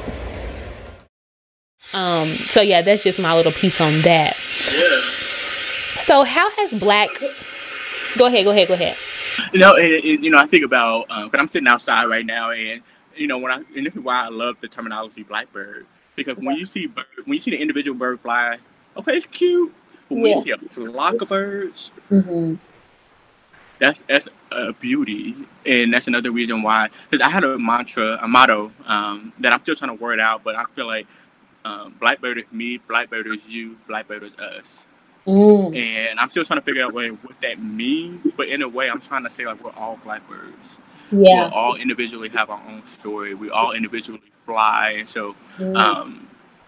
C: Um. So yeah, that's just my little piece on that.
A: Yeah.
C: So how has Black? Go ahead. Go ahead. Go ahead.
A: You know, and, and, you know, I think about um, but I'm sitting outside right now, and you know, when I and this is why I love the terminology blackbird, because when you see bird, when you see the individual bird fly, okay, it's cute, but when
B: Yeah.
A: you see a flock of birds,
B: Mm-hmm.
A: that's that's a beauty, and that's another reason why. Because I had a mantra, a motto um, that I'm still trying to word out, but I feel like um, blackbird is me, blackbird is you, blackbird is us.
B: Mm.
A: And I'm still trying to figure out what, what that means. But in a way, I'm trying to say, like, we're all blackbirds.
B: Yeah.
A: We'll all individually have our own story. We all individually fly. And so,
B: Mm.
A: um,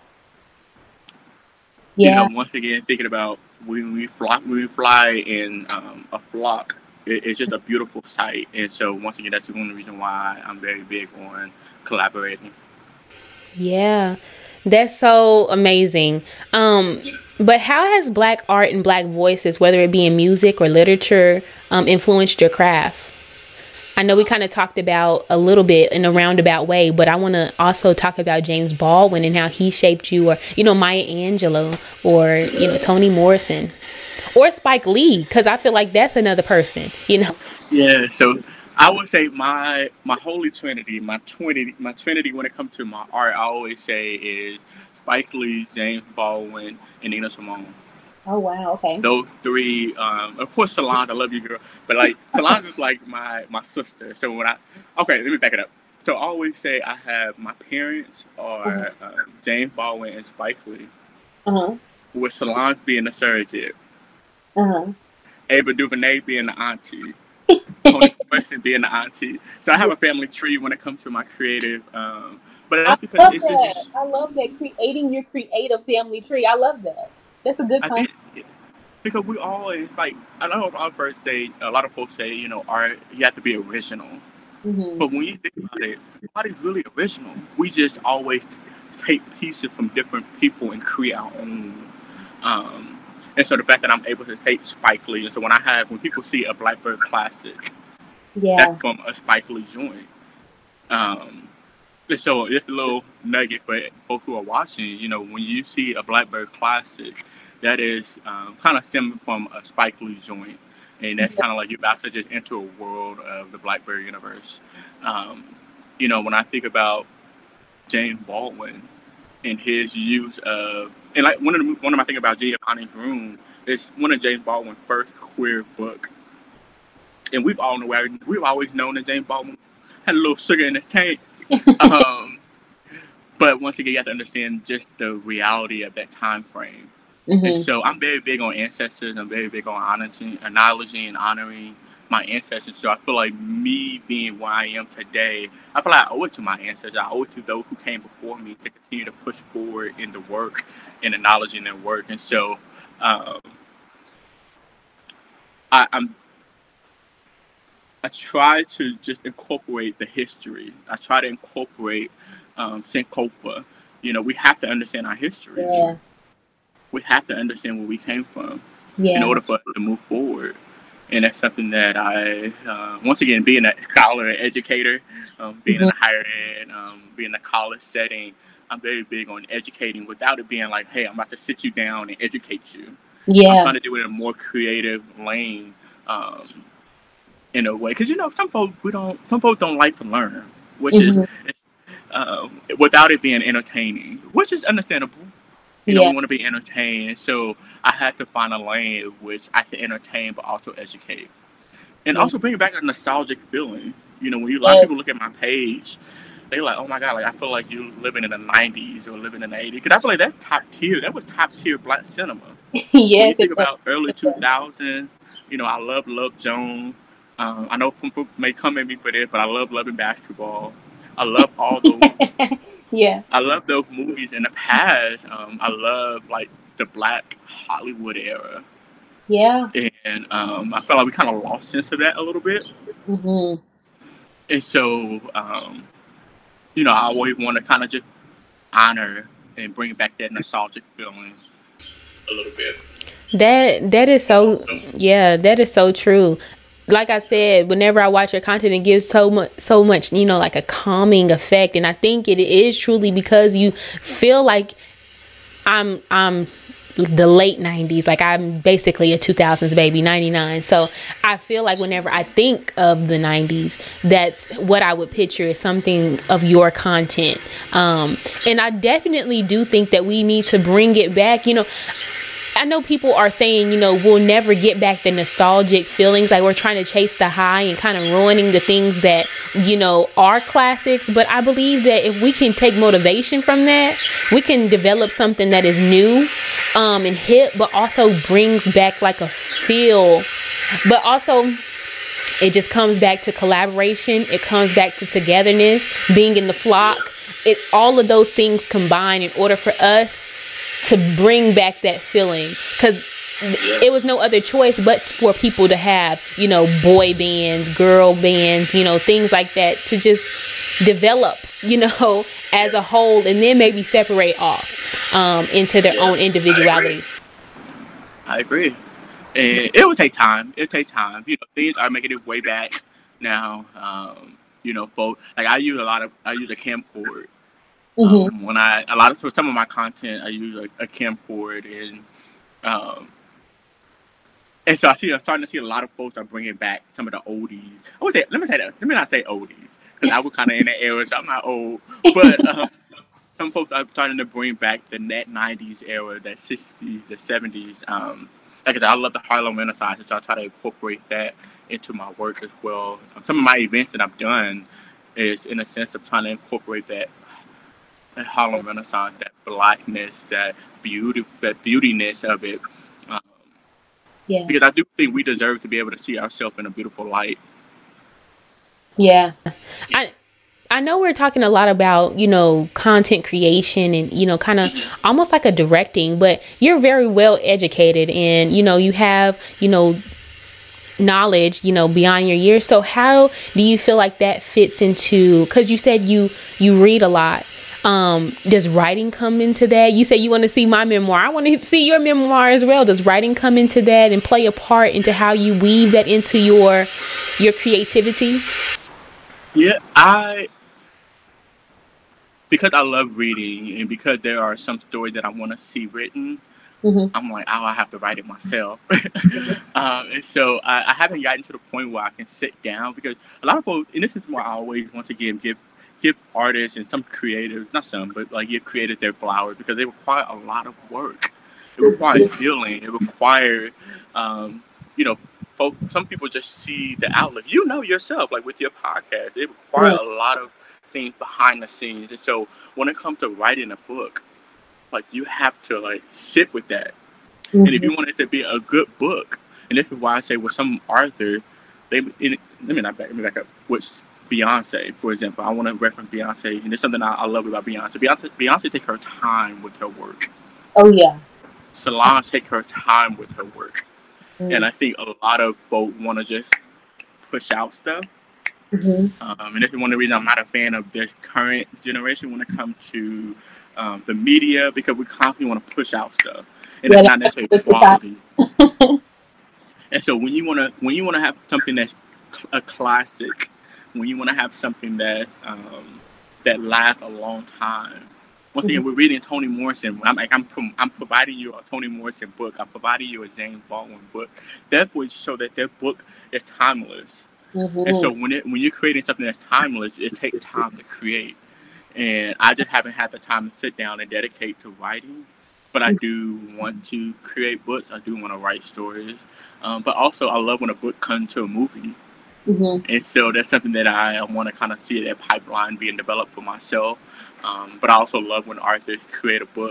B: Yeah.
A: you know, once again, thinking about when we fly, when we fly in um, a flock, it, it's just a beautiful sight. And so, once again, that's the only reason why I'm very big on collaborating.
C: Yeah, that's so amazing. Um, but how has Black art and Black voices, whether it be in music or literature, um, influenced your craft? I know we kind of talked about a little bit in a roundabout way, but I want to also talk about James Baldwin and how he shaped you, or, you know, Maya Angelou, or, you know, Toni Morrison, or Spike Lee, because I feel like that's another person, you know.
A: Yeah, so I would say my my holy trinity, my trinity, my trinity when it comes to my art, I always say is Spike Lee, James Baldwin, and Nina Simone.
B: Oh wow. Okay.
A: Those three, um, of course, Solange, I love you, girl, but like Solange is like my my sister. So when I okay, let me back it up. So I always say I have my parents are um, James Baldwin and Spike Lee,
B: Uh huh.
A: with Solange being the surrogate,
B: Uh huh.
A: Ava DuVernay being the auntie, Toni Morrison being the auntie. So I have a family tree when it comes to my creative. Um, but
B: I
A: that's because
B: love
A: it's
B: that.
A: just,
B: I love that, creating your creative family tree. I love that. That's a good
A: I
B: concept.
A: think, because we always, like, I know on our first date, a lot of folks say, you know, art, you have to be original.
B: Mm-hmm.
A: But when you think about it, nobody's really original. We just always take pieces from different people and create our own. Um, and so the fact that I'm able to take Spike Lee, and so when I have, when people see a Blackbird classic,
B: Yeah.
A: that's from a Spike Lee joint. Um, and so it's a little nugget for folks who are watching. You know, when you see a Blackbird classic, that is um, kind of stemming from a Spike Lee joint. And that's kind of like you're about to just enter a world of the Blackbird universe. Um, you know, when I think about James Baldwin and his use of, and like one of the one of my things about Giovanni's Room is one of James Baldwin's first queer book. And we've all known, we've always known that James Baldwin had a little sugar in his tank. um, but once again, you have to understand just the reality of that time frame.
B: Mm-hmm.
A: And so I'm very big on ancestors. I'm very big on honoring, acknowledging and honoring my ancestors. So I feel like me being where I am today, I feel like I owe it to my ancestors. I owe it to those who came before me to continue to push forward in the work and acknowledging their work. And so um, I, I'm I try to just incorporate the history. I try to incorporate um, Sankofa. You know, we have to understand our history.
B: Yeah.
A: We have to understand where we came from
B: Yeah.
A: in order for us to move forward. And that's something that I, uh, once again, being a scholar and educator, um, being in a higher ed, um, being in a college setting, I'm very big on educating without it being like, hey, I'm about to sit you down and educate you. I'm
B: Yeah.
A: trying to do it in a more creative lane, um, in a way. Because, you know, some folks, we don't, some folks don't like to learn, which
B: Mhm.
A: is, um, without it being entertaining, which is understandable. You know,
B: Yeah.
A: we want to be entertained, so I had to find a lane in which I can entertain but also educate. And
B: Yeah.
A: also bring back a nostalgic feeling. You know, when you, a lot of
B: Yes.
A: people look at my page, they're like, oh my God, like I feel like you living in the nineties or living in the eighties. Because I feel like that's top tier. That was top tier Black cinema. When you
B: Yes, it
A: think
B: does.
A: about early two thousand, you know, I love Love Jones. Um, I know some folks may come at me for this, but I love loving basketball. I love all those.
B: Yeah.
A: I love those movies in the past. Um, I love like the Black Hollywood era,
B: Yeah.
A: and um, I felt like we kind of lost sense of that a little bit.
B: hmm
A: And so, um, you know, I always want to kind of just honor and bring back that nostalgic feeling a little bit.
C: That that is so yeah, that is so true. Like I said, whenever I watch your content, it gives so much so much, you know, like a calming effect. And I think it is truly because you feel like I'm I'm the late nineties, like I'm basically a two thousands baby, ninety-nine. So I feel like whenever I think of the nineties, that's what I would picture is something of your content. Um, and I definitely do think that we need to bring it back. You know, I know people are saying, you know, we'll never get back the nostalgic feelings. Like we're trying to chase the high and kind of ruining the things that, you know, are classics. But I believe that if we can take motivation from that, we can develop something that is new um, and hip, but also brings back like a feel. But also, it just comes back to collaboration. It comes back to togetherness, being in the flock. It all of those things combine in order for us to bring back that feeling, because it was no other choice but for people to have, you know, boy bands, girl bands, you know, things like that to just develop, you know, as a whole, and then maybe separate off um, into their
A: Yes,
C: own individuality.
A: I agree. And it will take time. It'll take time. You know, things are making its way back now. Um, you know, folks, like I use a lot of, I use a camcorder.
B: hmm
A: Um, when I, a lot of, for some of my content, I use a, a camcorder, and, um, and so I see, I'm starting to see a lot of folks are bringing back some of the oldies. I would say, let me say that, let me not say oldies, because I was kind of in that era, so I'm not old, but, um, some folks are starting to bring back the net nineties era, that sixties, the seventies. Um, like I said, I love the Harlem Renaissance, so I try to incorporate that into my work as well. Um, some of my events that I've done is in a sense of trying to incorporate that, that Harlem Renaissance, that blackness, that beauty, that beautiness of it. Um,
B: Yeah.
A: because I do think we deserve to be able to see ourselves in a beautiful light.
B: Yeah.
C: I I know we're talking a lot about, you know, content creation and, you know, kind of almost like a directing, but you're very well educated and, you know, you have, you know, knowledge, you know, beyond your years. So how do you feel like that fits into, because you said you you read a lot. Um, does writing come into that? You say you want to see my memoir. I want to see your memoir as well. Does writing come into that and play a part into how you weave that into your your creativity?
A: Yeah, I, because I love reading and because there are some stories that I want to see written,
B: hmm
A: I'm like, oh, I have to write it myself. um, and so I, I haven't gotten to the point where I can sit down, because a lot of folks, and this is why I always want to give give give artists and some creatives, not some, but like give creatives their flowers, because they require a lot of work. It requires healing. It requires, um, you know, folk, some people just see the outlet. You know yourself, like with your podcast, it requires
B: Right.
A: a lot of things behind the scenes. And so when it comes to writing a book, like you have to like sit with that. And if
B: hmm
A: you want it to be a good book, and this is why I say with some authors, they in, let me not back, let me back up. With Beyonce, for example, I want to reference Beyonce, and there's something I, I love about Beyonce. Beyonce. Beyonce take her time with her work.
B: Oh yeah.
A: Solange take her time with her work, and
B: Mm-hmm.
A: I think a lot of folks want to just push out stuff.
B: hmm
A: Um, and this is one of the reasons I'm not a fan of this current generation when it comes to um, the media, because we constantly want to push out stuff, and
B: Yeah,
A: it's not
B: that's
A: necessarily
B: what society.
A: quality. And so when you want to when you want to have something that's cl- a classic, when you want to have something that's um, that lasts a long time. Once
B: hmm
A: again, we're reading Toni Morrison. I'm like I'm pro- I'm providing you a Toni Morrison book. I'm providing you a James Baldwin book. That would show that their book is timeless. And so
B: hmm
A: when it when you're creating something that's timeless, it takes time to create. And I just haven't had the time to sit down and dedicate to writing. But I do want to create books. I do want to write stories. Um, but also, I love when a book comes to a movie.
B: hmm
A: And so that's something that I want to kind of see that pipeline being developed for myself. Um, but I also love when authors create a book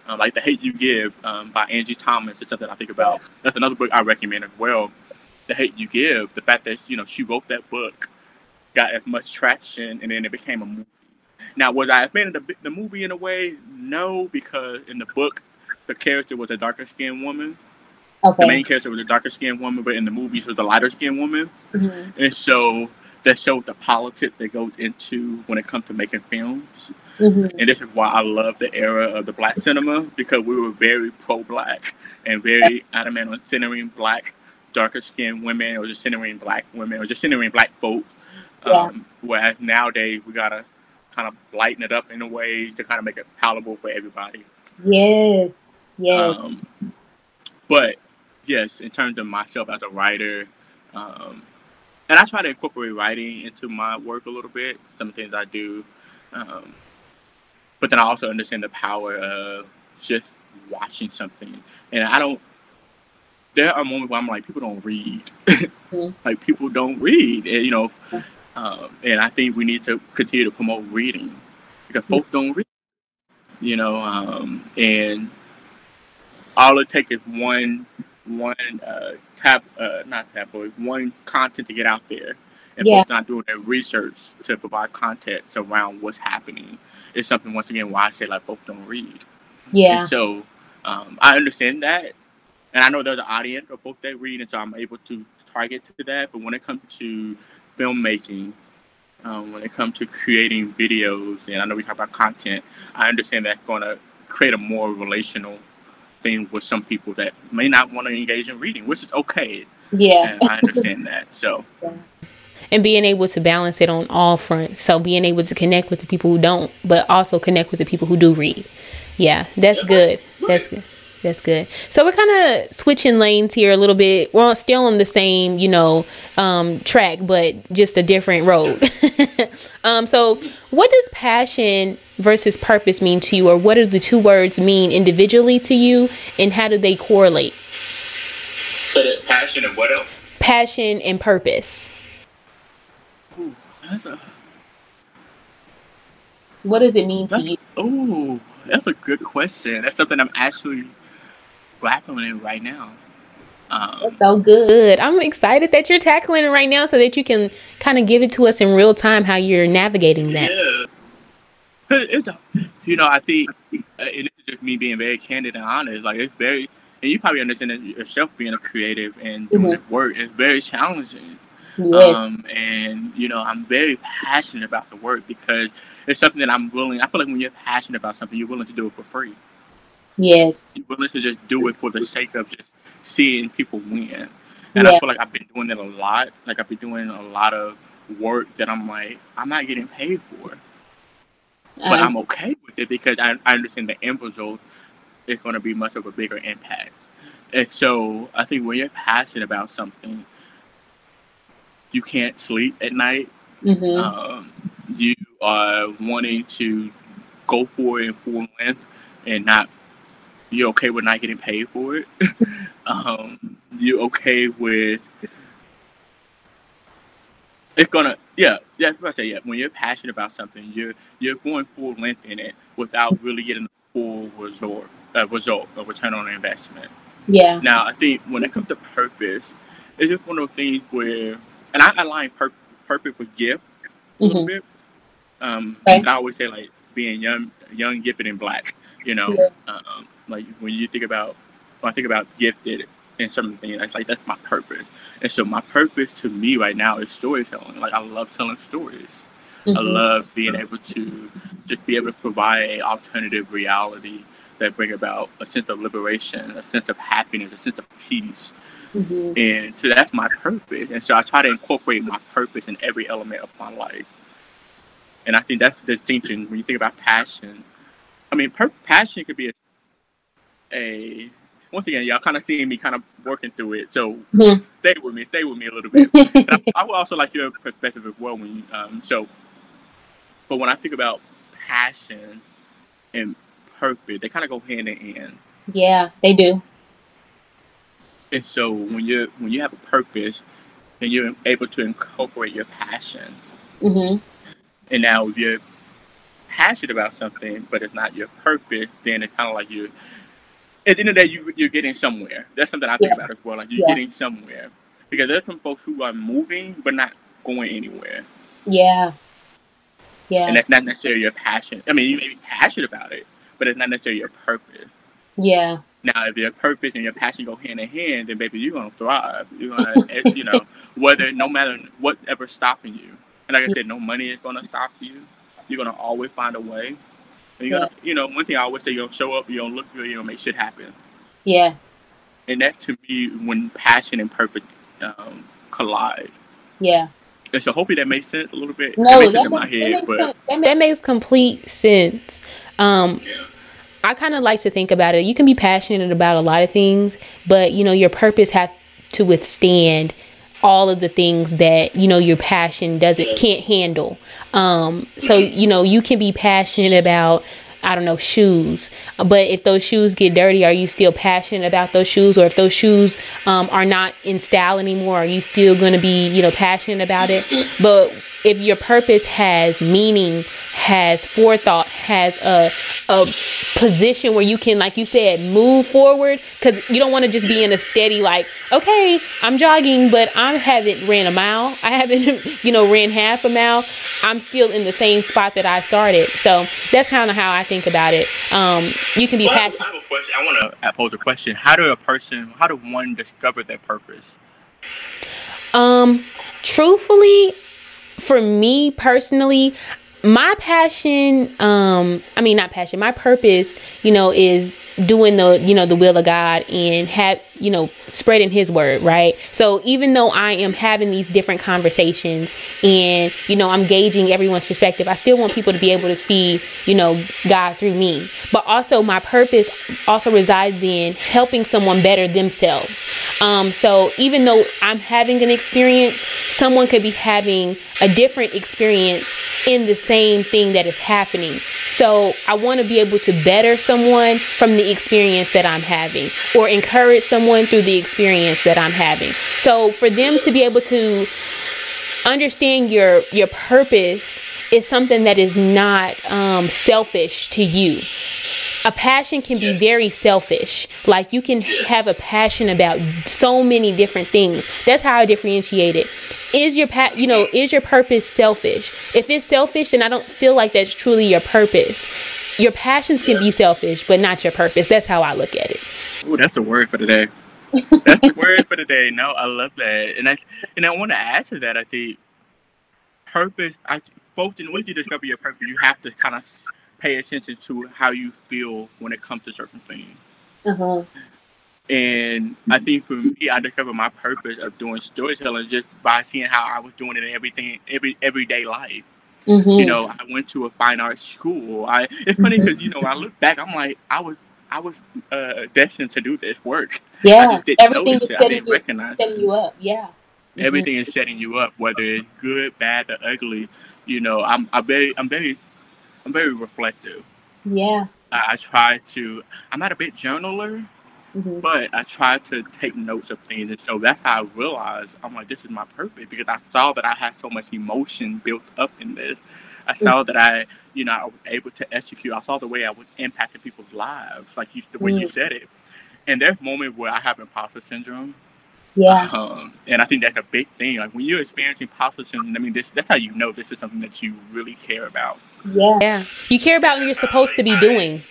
A: Um, like The Hate You Give um, by Angie Thomas is something I think about. That's another book I recommend as well. The Hate You Give, the fact that, you know, she wrote that book, got as much traction, and then it became a movie. Now, was I a fan of the, the movie in a way? No, because in the book, the character was a darker skinned woman.
B: Okay.
A: The main character was a darker skinned woman, but in the movie, she was a lighter skinned woman.
B: Mhm.
A: And so that showed the politics that goes into when it comes to making films.
B: Mhm.
A: And this is why I love the era of the black cinema, because we were very pro-black and very adamant on centering black, darker skinned women, or just centering black women, or just centering black folks.
B: Yeah.
A: Um, whereas nowadays, we got to kind of lighten it up in a ways to kind of make it palatable for everybody.
B: Yes. Yes.
A: Um, but yes, in terms of myself as a writer, um, and I try to incorporate writing into my work a little bit, some things I do. Um, but then I also understand the power of just watching something. And I don't, there are moments where I'm like, people don't read.
B: Mhm.
A: Like, people don't read. And, you know, um, and I think we need to continue to promote reading because folks don't read, you know, um, and all it takes is one, one uh, tab, uh, not tabloid, one content to get out there, and
B: Yeah.
A: folks not doing their research to provide context around what's happening. It's something, once again, why I say like folks don't read.
B: Yeah.
A: And so um, I understand that, and I know there's an audience of folks that read, and so I'm able to target to that. But when it comes to filmmaking, um, when it comes to creating videos, and I know we talk about content, I understand that's going to create a more relational thing with some people that may not want to engage in reading, which is okay.
B: Yeah.
A: And I understand that. So
C: And being able to balance it on all fronts. So being able to connect with the people who don't, but also connect with the people who do read. Yeah, that's good. That's good. That's good. So we're kind of switching lanes here a little bit. We're still on the same, you know, um, track, but just a different road. um, so what does passion versus purpose mean to you? Or what do the two words mean individually to you? And how do they correlate?
A: So that passion and what else?
C: Passion and purpose.
A: Ooh, that's a
B: What does it mean to
A: that's
B: you?
A: oh, that's a good question. That's something I'm actually grappling with right now. Um,
B: That's so good.
C: Good. I'm excited that you're tackling it right now so that you can kind of give it to us in real time how you're navigating that.
A: yeah, it's a, you know, I think, uh, and it's just me being very candid and honest. Like, it's very, and you probably understand it yourself, being a creative and doing
B: Mhm.
A: this work. It's very challenging.
B: Yes.
A: Um, and you know, I'm very passionate about the work because it's something that I'm willing. I feel like when you're passionate about something, you're willing to do it for free.
B: Yes.
A: You're willing to just do it for the sake of just seeing people win. And
B: Yeah.
A: I feel like I've been doing that a lot. Like, I've been doing a lot of work that I'm like, I'm not getting paid for, but
B: Um,
A: I'm okay with it because I, I understand the end result is going to be much of a bigger impact. And so I think when you're passionate about something, you can't sleep at night.
B: mhm.
A: Um, you are wanting to go for it in full length and not, you're okay with not getting paid for it. um, you're okay with, it's gonna, yeah, yeah, I say, yeah. When you're passionate about something, you're you're going full length in it without really getting a full result, uh, result, a return on investment.
B: Yeah.
A: Now, I think when it comes to purpose, it's just one of those things where, and I align pur- purpose with gift a little
B: Mhm.
A: bit. Um,
B: Okay.
A: and I always say, like, being young, young, gifted, and black. You know,
B: Yeah.
A: um, like when you think about, when I think about gifted and something, it's like that's my purpose. And so my purpose to me right now is storytelling. Like, I love telling stories. I
B: Mhm.
A: love being able to just be able to provide an alternative reality that bring about a sense of liberation, a sense of happiness, a sense of peace.
B: Mhm.
A: And so that's my purpose. And so I try to incorporate my purpose in every element of my life. And I think that's the distinction when you think about passion. I mean, per- passion could be a, a once again, y'all kind of seeing me kind of working through it. So
B: Mhm.
A: stay with me, stay with me a little bit. And I, I would also like your perspective as well. When you, um, so, but when I think about passion and purpose, they kind of go hand in hand.
B: Yeah, they do.
A: And so when you when you have a purpose, then you're able to incorporate your passion.
B: Mhm.
A: And now if you're passionate about something, but it's not your purpose, then it's kind of like you. At the end of the day, you you're getting somewhere. That's something I think
B: Yeah.
A: about as well. Like you're
B: Yeah.
A: getting somewhere because there's some folks who are moving but not going anywhere,
B: Yeah. Yeah.
A: and that's not necessarily your passion. I mean, you may be passionate about it, but it's not necessarily your purpose.
B: Yeah.
A: Now, if your purpose and your passion go hand in hand, then baby, you're gonna thrive. You're gonna, eh, you know, whether no matter whatever's stopping you. And like I said, no money is gonna stop you. You're gonna always find a way. And you're gonna, you know, one thing I always say, you're gonna show up, you're gonna look good, you're gonna make shit happen.
B: Yeah.
A: And that's to me when passion and purpose um, collide.
B: Yeah.
A: And so hopefully that makes sense a little bit.
B: No,
A: it makes sense
B: that
A: in my
B: makes, that
A: head,
B: makes
A: but
B: sense. That makes,
C: That makes complete sense. Um,
A: yeah.
C: I kind of like to think about it. You can be passionate about a lot of things, but you know, your purpose has to withstand all of the things that, you know, your passion doesn't can't handle. Um, so, you know, you can be passionate about, I don't know, shoes, but if those shoes get dirty, are you still passionate about those shoes? Or if those shoes um, are not in style anymore, are you still going to be, you know, passionate about it? But if your purpose has meaning, has forethought, has a, a position where you can, like you said, move forward, because you don't want to just be in a steady, like, okay, I'm jogging, but I haven't ran a mile. I haven't, you know, ran half a mile. I'm still in the same spot that I started. So that's kind of how I think about it. Um, you can be
A: Well, I
C: passionate.
A: have a question. I want to pose a question. How do a person, how do one discover their purpose?
C: Um, truthfully, for me personally, my passion, um, I mean, not passion, my purpose, you know, is doing the, you know, the will of God and have, you know, spreading his word, right? So even though I am having these different conversations and, you know, I'm gauging everyone's perspective, I still want people to be able to see, you know, God through me. But also my purpose also resides in helping someone better themselves. Um, so even though I'm having an experience, someone could be having a different experience in the same thing that is happening. So I want to be able to better someone from the experience that I'm having, or encourage someone through the experience that I'm having. So for them to be able to understand your your purpose is something that is not um, selfish to you. A passion can be very selfish. Like you can have a passion about so many different things. That's how I differentiate it. Is your pa- you know, is your purpose selfish? If it's selfish, then I don't feel like that's truly your purpose. Your passions can be selfish, but not your purpose. That's how I look at it.
A: Oh, that's the word for today. That's the word for today. No, I love that. And I and I want to add to that, I think purpose, I folks, in order to discover your purpose, you have to kind of pay attention to how you feel when it comes to certain things.
B: uh-huh.
A: And I think for me, I discovered my purpose of doing storytelling just by seeing how I was doing it in everything, every everyday life.
B: Mm-hmm.
A: You know, I went to a fine arts school. I it's funny because you know, when I look back, I'm like, I was I was uh, destined to do this work. I
B: Yeah.
A: just didn't
B: Everything
A: notice
B: is
A: it. I
B: setting
A: didn't
B: you,
A: recognize
B: setting
A: it.
B: you up. Yeah. Mhm.
A: Everything is setting you up, whether it's good, bad, or ugly. You know, I'm I'm very I'm very I'm very reflective.
B: Yeah.
A: I, I try to. I'm not a big journaler,
B: Mm-hmm.
A: but I try to take notes of things, and so that's how I realized I'm like, this is my purpose, because I saw that I had so much emotion built up in this. I saw that I, you know, I was able to execute. I saw the way I was impacting people's lives, like you, the way you
B: Mm.
A: said it. And there's moments where I have imposter syndrome,
B: Yeah.
A: um, and I think that's a big thing. Like when you're experiencing imposter syndrome, I mean, this that's how you know this is something that you really care about.
B: Yeah.
C: Yeah. You care about what you're supposed to be doing.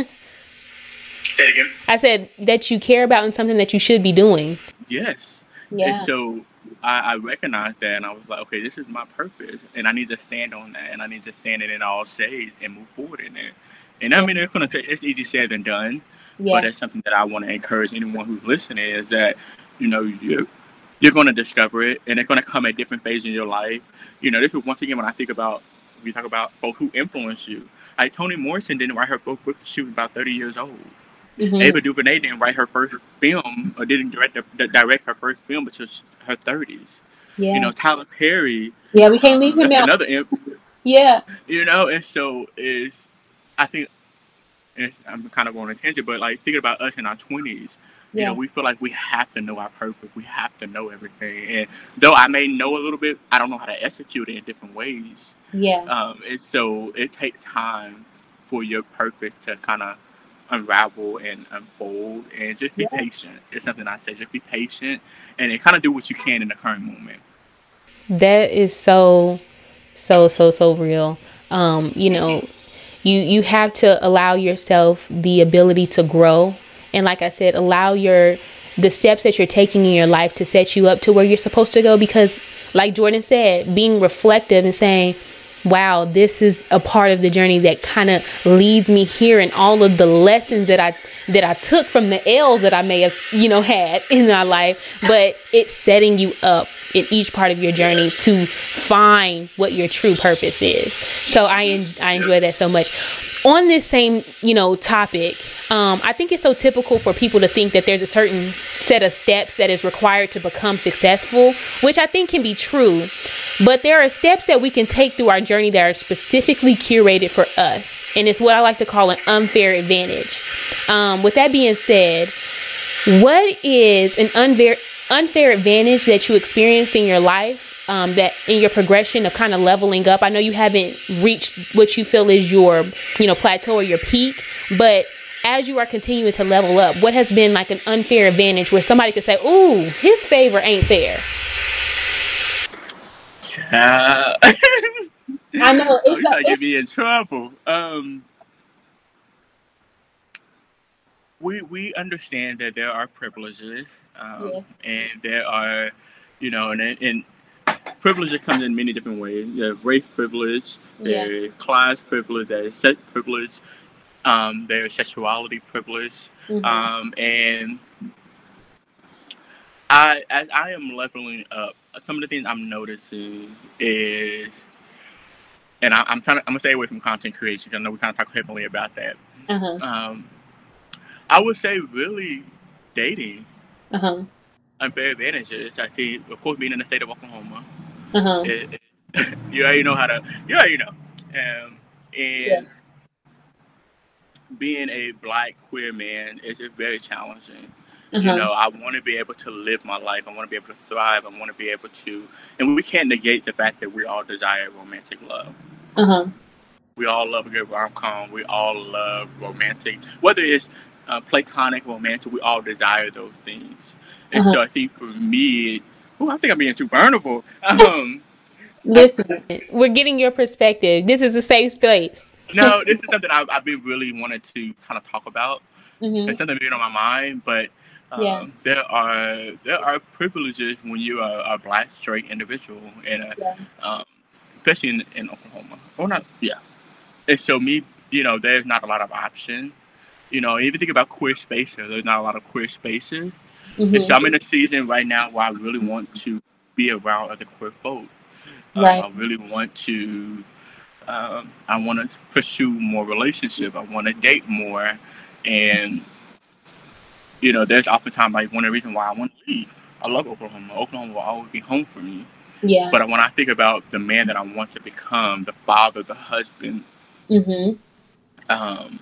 A: Say it again.
C: I said that you care about and something that you should be doing.
A: Yes.
B: Yeah.
A: And so I, I recognized that, and I was like, okay, this is my purpose, and I need to stand on that, and I need to stand in it all shades and move forward in it. And I mean, it's gonna take. It's easy said than done,
B: Yeah.
A: but it's something that I want to encourage anyone who's listening is that, you know, you you're gonna discover it, and it's gonna come at different phases in your life. You know, this is once again when I think about we talk about folks who influence you. Like Toni Morrison didn't write her book when she was about thirty years old.
B: Mm-hmm.
A: Ava DuVernay didn't write her first film or didn't direct the, direct her first film until her thirties.
B: Yeah.
A: You know, Tyler Perry,
B: Yeah. We can't leave him
A: that's
B: out.
A: another, imp-
B: Yeah.
A: you know, and so is, I think, and it's, I'm kind of on a tangent, but like thinking about us in our twenties, You know,
B: Yeah.
A: we feel like we have to know our purpose. We have to know everything. And though I may know a little bit, I don't know how to execute it in different ways.
B: Yeah.
A: Um, and so it takes time for your purpose to kind of unravel and unfold, and just be
B: Yeah.
A: patient. It's something I say, just be patient and then kind of do what you can in the current moment.
C: That is so, so, so, so real. Um, you know, you you have to allow yourself the ability to grow, and like I said, allow your the steps that you're taking in your life to set you up to where you're supposed to go. Because, like Jordan said, being reflective and saying, wow, this is a part of the journey that kind of leads me here, and all of the lessons that I that I took from the L's that I may have, you know, had in my life, but it's setting you up in each part of your journey to find what your true purpose is. So I en- I enjoy that so much. On this same, you know, topic, um, I think it's so typical for people to think that there's a certain set of steps that is required to become successful, which I think can be true. But there are steps that we can take through our journey that are specifically curated for us. And it's what I like to call an unfair advantage. Um, with that being said, what is an unfair, unfair advantage that you experienced in your life? Um, that in your progression of kind of leveling up? I know you haven't reached what you feel is your, you know, plateau or your peak, but as you are continuing to level up, what has been like an unfair advantage where somebody could say, ooh, his favor ain't fair?
A: Child.
B: I know
A: Oh,
B: it's
A: you gotta
B: a,
A: get me in trouble. Um, we we understand that there are privileges, um,
B: Yes.
A: and there are, you know, and and privilege comes in many different ways. There's race privilege,
B: Yeah.
A: there's class privilege, there's sex privilege, um, there's sexuality privilege,
B: Mhm.
A: um, and I as I am leveling up, some of the things I'm noticing is, and I, I'm trying to, I'm gonna stay away from content creation. 'Cause I know we kind of talk heavily about that.
B: Uh-huh.
A: Um, I would say really dating
B: Uh-huh.
A: unfair advantages. I think, of course, being in the state of Oklahoma,
B: Uh-huh.
A: it, it, you already know how to, you already know, um,
B: Yeah.
A: and being a black queer man is is very challenging. You
B: Uh-huh.
A: know, I want to be able to live my life. I want to be able to thrive. I want to be able to, and we can't negate the fact that we all desire romantic love.
B: Uh-huh.
A: We all love a good rom-com. We all love romantic, whether it's uh, platonic, romantic. We all desire those things. And
B: Uh-huh.
A: so I think for me, oh, I think I'm being too vulnerable. Um,
B: Listen.
C: We're getting your perspective. This is a safe space.
A: no, this is something I've, I've been really wanted to kind of talk about.
B: Mm-hmm.
A: It's something been on my mind, but um,
B: Yeah.
A: there are there are privileges when you are a black straight individual, and a,
B: Yeah.
A: um, especially in, in Oklahoma. Or not, yeah. And so me, you know, there's not a lot of options. You know, if you think about queer spaces, there's not a lot of queer spaces. And so
B: Mm-hmm.
A: I'm in a season right now where I really want to be around other queer folk. Um,
B: Right.
A: I really want to, um, I want to pursue more relationship. I want to date more. And, you know, there's oftentimes like one of the reasons why I want to leave. I love Oklahoma. Oklahoma will always be home for me.
B: Yeah.
A: But when I think about the man that I want to become, the father, the husband,
B: Mm-hmm.
A: um,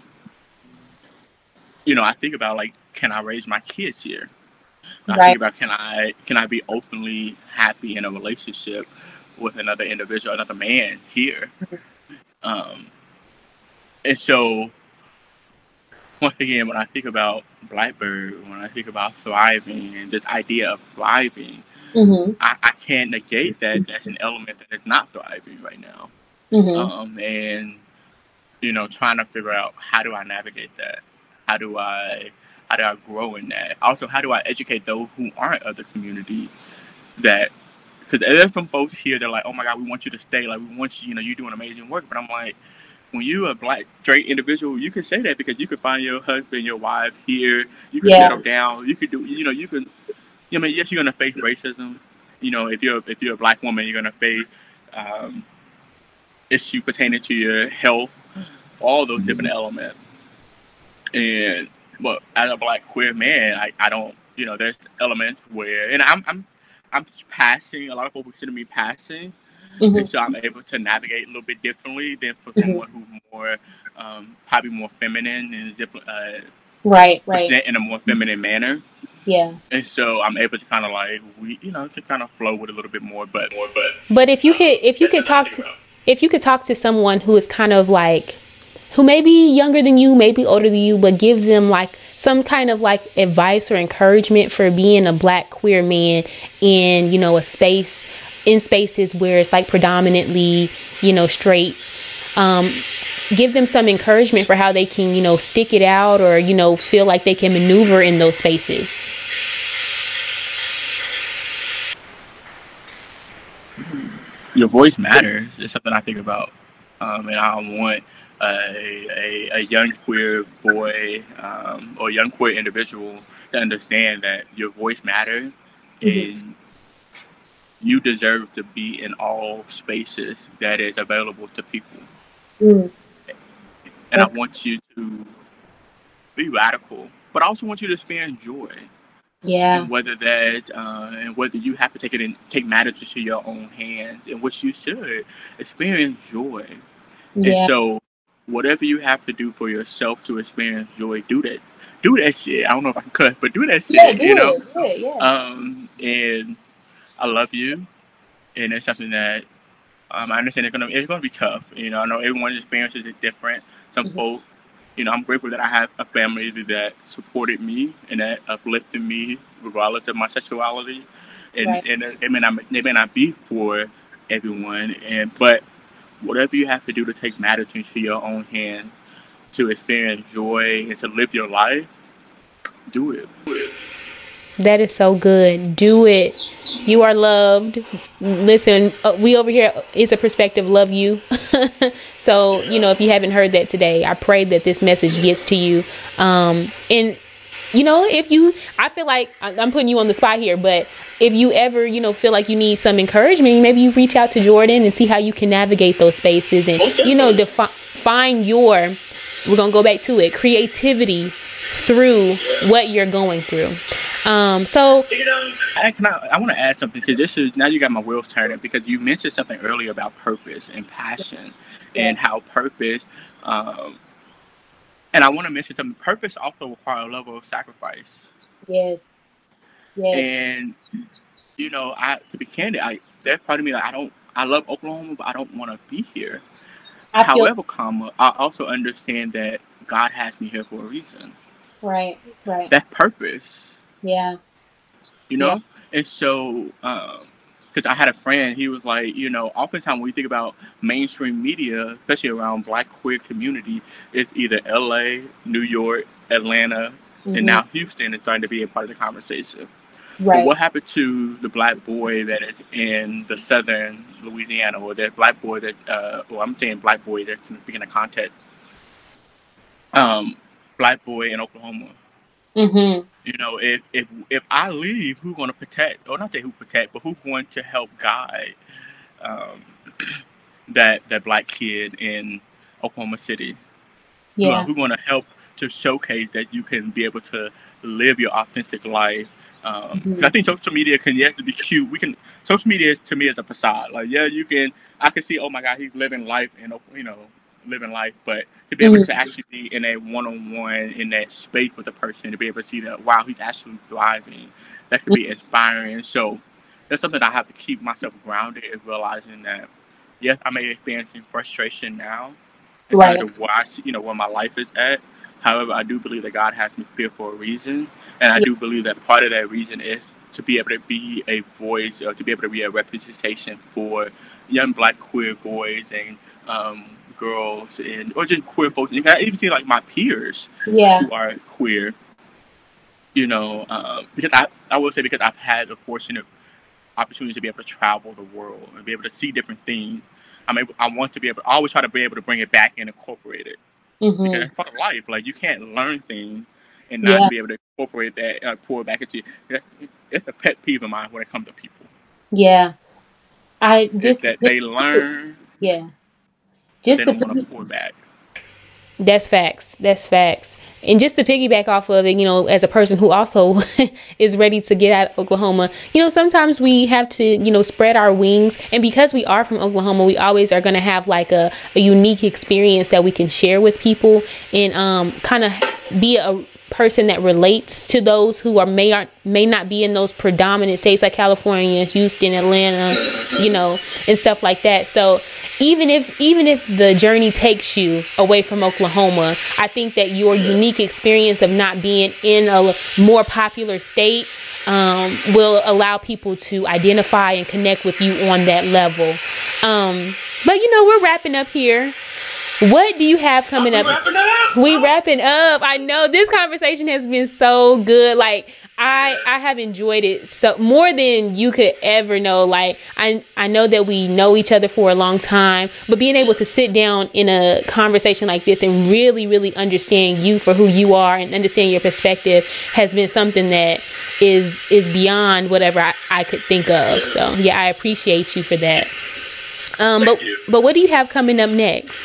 A: you know, I think about like, can I raise my kids here? I
B: Right.
A: think about can I can I be openly happy in a relationship with another individual, another man here? Um, and so once again, when I think about Blackbird, when I think about thriving and this idea of thriving,
B: Mm-hmm.
A: I, I can't negate that that's an element that is not thriving right now.
B: Mm-hmm.
A: Um, and you know, trying to figure out how do I navigate that? How do I how do I grow in that? Also, how do I educate those who aren't of the community that, because there's some folks here that are like, oh my God, we want you to stay. Like, we want you, you know, you're doing amazing work. But I'm like, when you're a black, straight individual, you can say that because you can find your husband, your wife here. You can
B: Yeah.
A: settle down. You could do, you know, you can, I mean, yes, you're going to face racism. You know, if you're, if you're a black woman, you're going to face um, issues pertaining to your health, all those different elements. And, but as a black queer man, I, I don't, you know, there's elements where, and I'm, I'm, I'm passing, a lot of people consider me passing.
B: Mm-hmm.
A: And so I'm able to navigate a little bit differently than for
B: Mhm.
A: someone who's more, um, probably more feminine and different, uh,
B: Right. Right.
A: present in a more feminine manner.
B: Yeah.
A: And so I'm able to kind of like we, you know, to kind of flow with a little bit more, but more, but.
C: But if you could, if you could talk to, if you could talk to someone who is kind of like, who may be younger than you, maybe older than you, but give them like some kind of like advice or encouragement for being a Black queer man in, you know, a space, in spaces where it's like predominantly, you know, straight, um, give them some encouragement for how they can, you know, stick it out or, you know, feel like they can maneuver in those spaces.
A: Your voice matters. It's something I think about. Um, and I want a, a, a young queer boy um, or young queer individual to understand that your voice matters, mm-hmm. and you deserve to be in all spaces that is available to people. Mm. And I want you to be radical, but I also want you to experience joy.
B: Yeah.
A: And whether that's uh, and whether you have to take it and take matters into your own hands, and which you should experience joy. Yeah. And so, whatever you have to do for yourself to experience joy, do that. Do that shit. I don't know if I can cut, but do that shit.
B: Yeah, do
A: you know.
B: It, do it, yeah.
A: Um, and I love you, and it's something that um, I understand it's gonna it's gonna be tough. You know, I know everyone's experiences is different. Some mm-hmm. folk. You know, I'm grateful that I have a family that supported me and that uplifted me regardless of my sexuality. And, right. and it may not, they may not be for everyone, and but whatever you have to do to take matters into your own hand, to experience joy and to live your life, do it. Do it.
C: That is so good. Do it. You are loved. Listen, uh, we over here, It's a Perspective, love you. So, you know, if you haven't heard that today, I pray that this message gets to you. Um, and, you know, if you, I feel like I'm putting you on the spot here, but if you ever, you know, feel like you need some encouragement, maybe you reach out to Jordan and see how you can navigate those spaces and, you know, defi- find your, we're going to go back to it, creativity through what you're going through. Um, so
A: you know, I, can I, I want to add something because this is now you got my wheels turning because you mentioned something earlier about purpose and passion and how purpose, um, and I want to mention something. Purpose also requires a level of sacrifice.
B: Yes. Yes.
A: And you know, I to be candid, I there's part of me like I don't, I love Oklahoma, but I don't want to be here. I However, feel- comma, I also understand that God has me here for a reason.
B: Right. Right.
A: That purpose.
B: Yeah.
A: You know?
B: Yeah.
A: And so, um, because I had a friend, he was like, you know, oftentimes when we think about mainstream media, especially around Black queer community, it's either L A, New York, Atlanta, mm-hmm. and now Houston is starting to be a part of the conversation.
B: Right.
A: But what happened to the Black boy that is in the southern Louisiana, or that Black boy that, uh, well, I'm saying Black boy that can begin a contact, um, Black boy in Oklahoma?
B: Mm-hmm.
A: You know, if if if I leave, who's going to protect, or not say who protect, but who's going to help guide um, that that Black kid in Oklahoma City?
B: Yeah.
A: Who's going to help to showcase that you can be able to live your authentic life? Um, mm-hmm. I think social media can yet to be cute. We can social media is, to me is a facade. Like, yeah, you can. I can see, oh my God, he's living life in, you know, living life, but to be able mm-hmm. to actually be in a one-on-one in that space with a person, to be able to see that, wow, he's actually thriving, that could be inspiring. So that's something I have to keep myself grounded in, realizing that, yes, I may experience frustration now, in
B: right.
A: terms of where I see, you know, where my life is at. However, I do believe that God has me here for a reason, and I yeah. do believe that part of that reason is to be able to be a voice, or to be able to be a representation for young Black queer boys and um, girls, and or just queer folks. You can even see like my peers
B: yeah.
A: who are queer. You know, um, because I I will say because I've had the fortunate opportunity to be able to travel the world and be able to see different things. I'm able, I want to be able. I always try to be able to bring it back and incorporate it. Mm-hmm. Because that's part of life. Like, you can't learn things and not yeah. be able to incorporate that, uh, pour it back into you. It's a pet peeve of mine when it comes to people.
B: Yeah, I just
A: it's that they learn.
B: Yeah, just
A: they
B: to
A: don't want to pour back.
C: That's facts. That's facts. And just to piggyback off of it, you know, as a person who also is ready to get out of Oklahoma, you know, sometimes we have to, you know, spread our wings. And because we are from Oklahoma, we always are going to have like a, a unique experience that we can share with people and um, kind of be a person that relates to those who are may are may not be in those predominant states like California, Houston, Atlanta, you know, and stuff like that. So even if even if the journey takes you away from Oklahoma, I think that your unique experience of not being in a more popular state um, will allow people to identify and connect with you on that level. Um, but you know, we're wrapping up here. What do you have coming up?
A: Wrapping up.
C: We wrapping up. I know this conversation has been so good. Like I, I have enjoyed it so more than you could ever know. Like I, I know that we know each other for a long time, but being able to sit down in a conversation like this and really, really understand you for who you are and understand your perspective has been something that is is beyond whatever I, I could think of. So yeah, I appreciate you for that. Um, but but what do you have coming up next?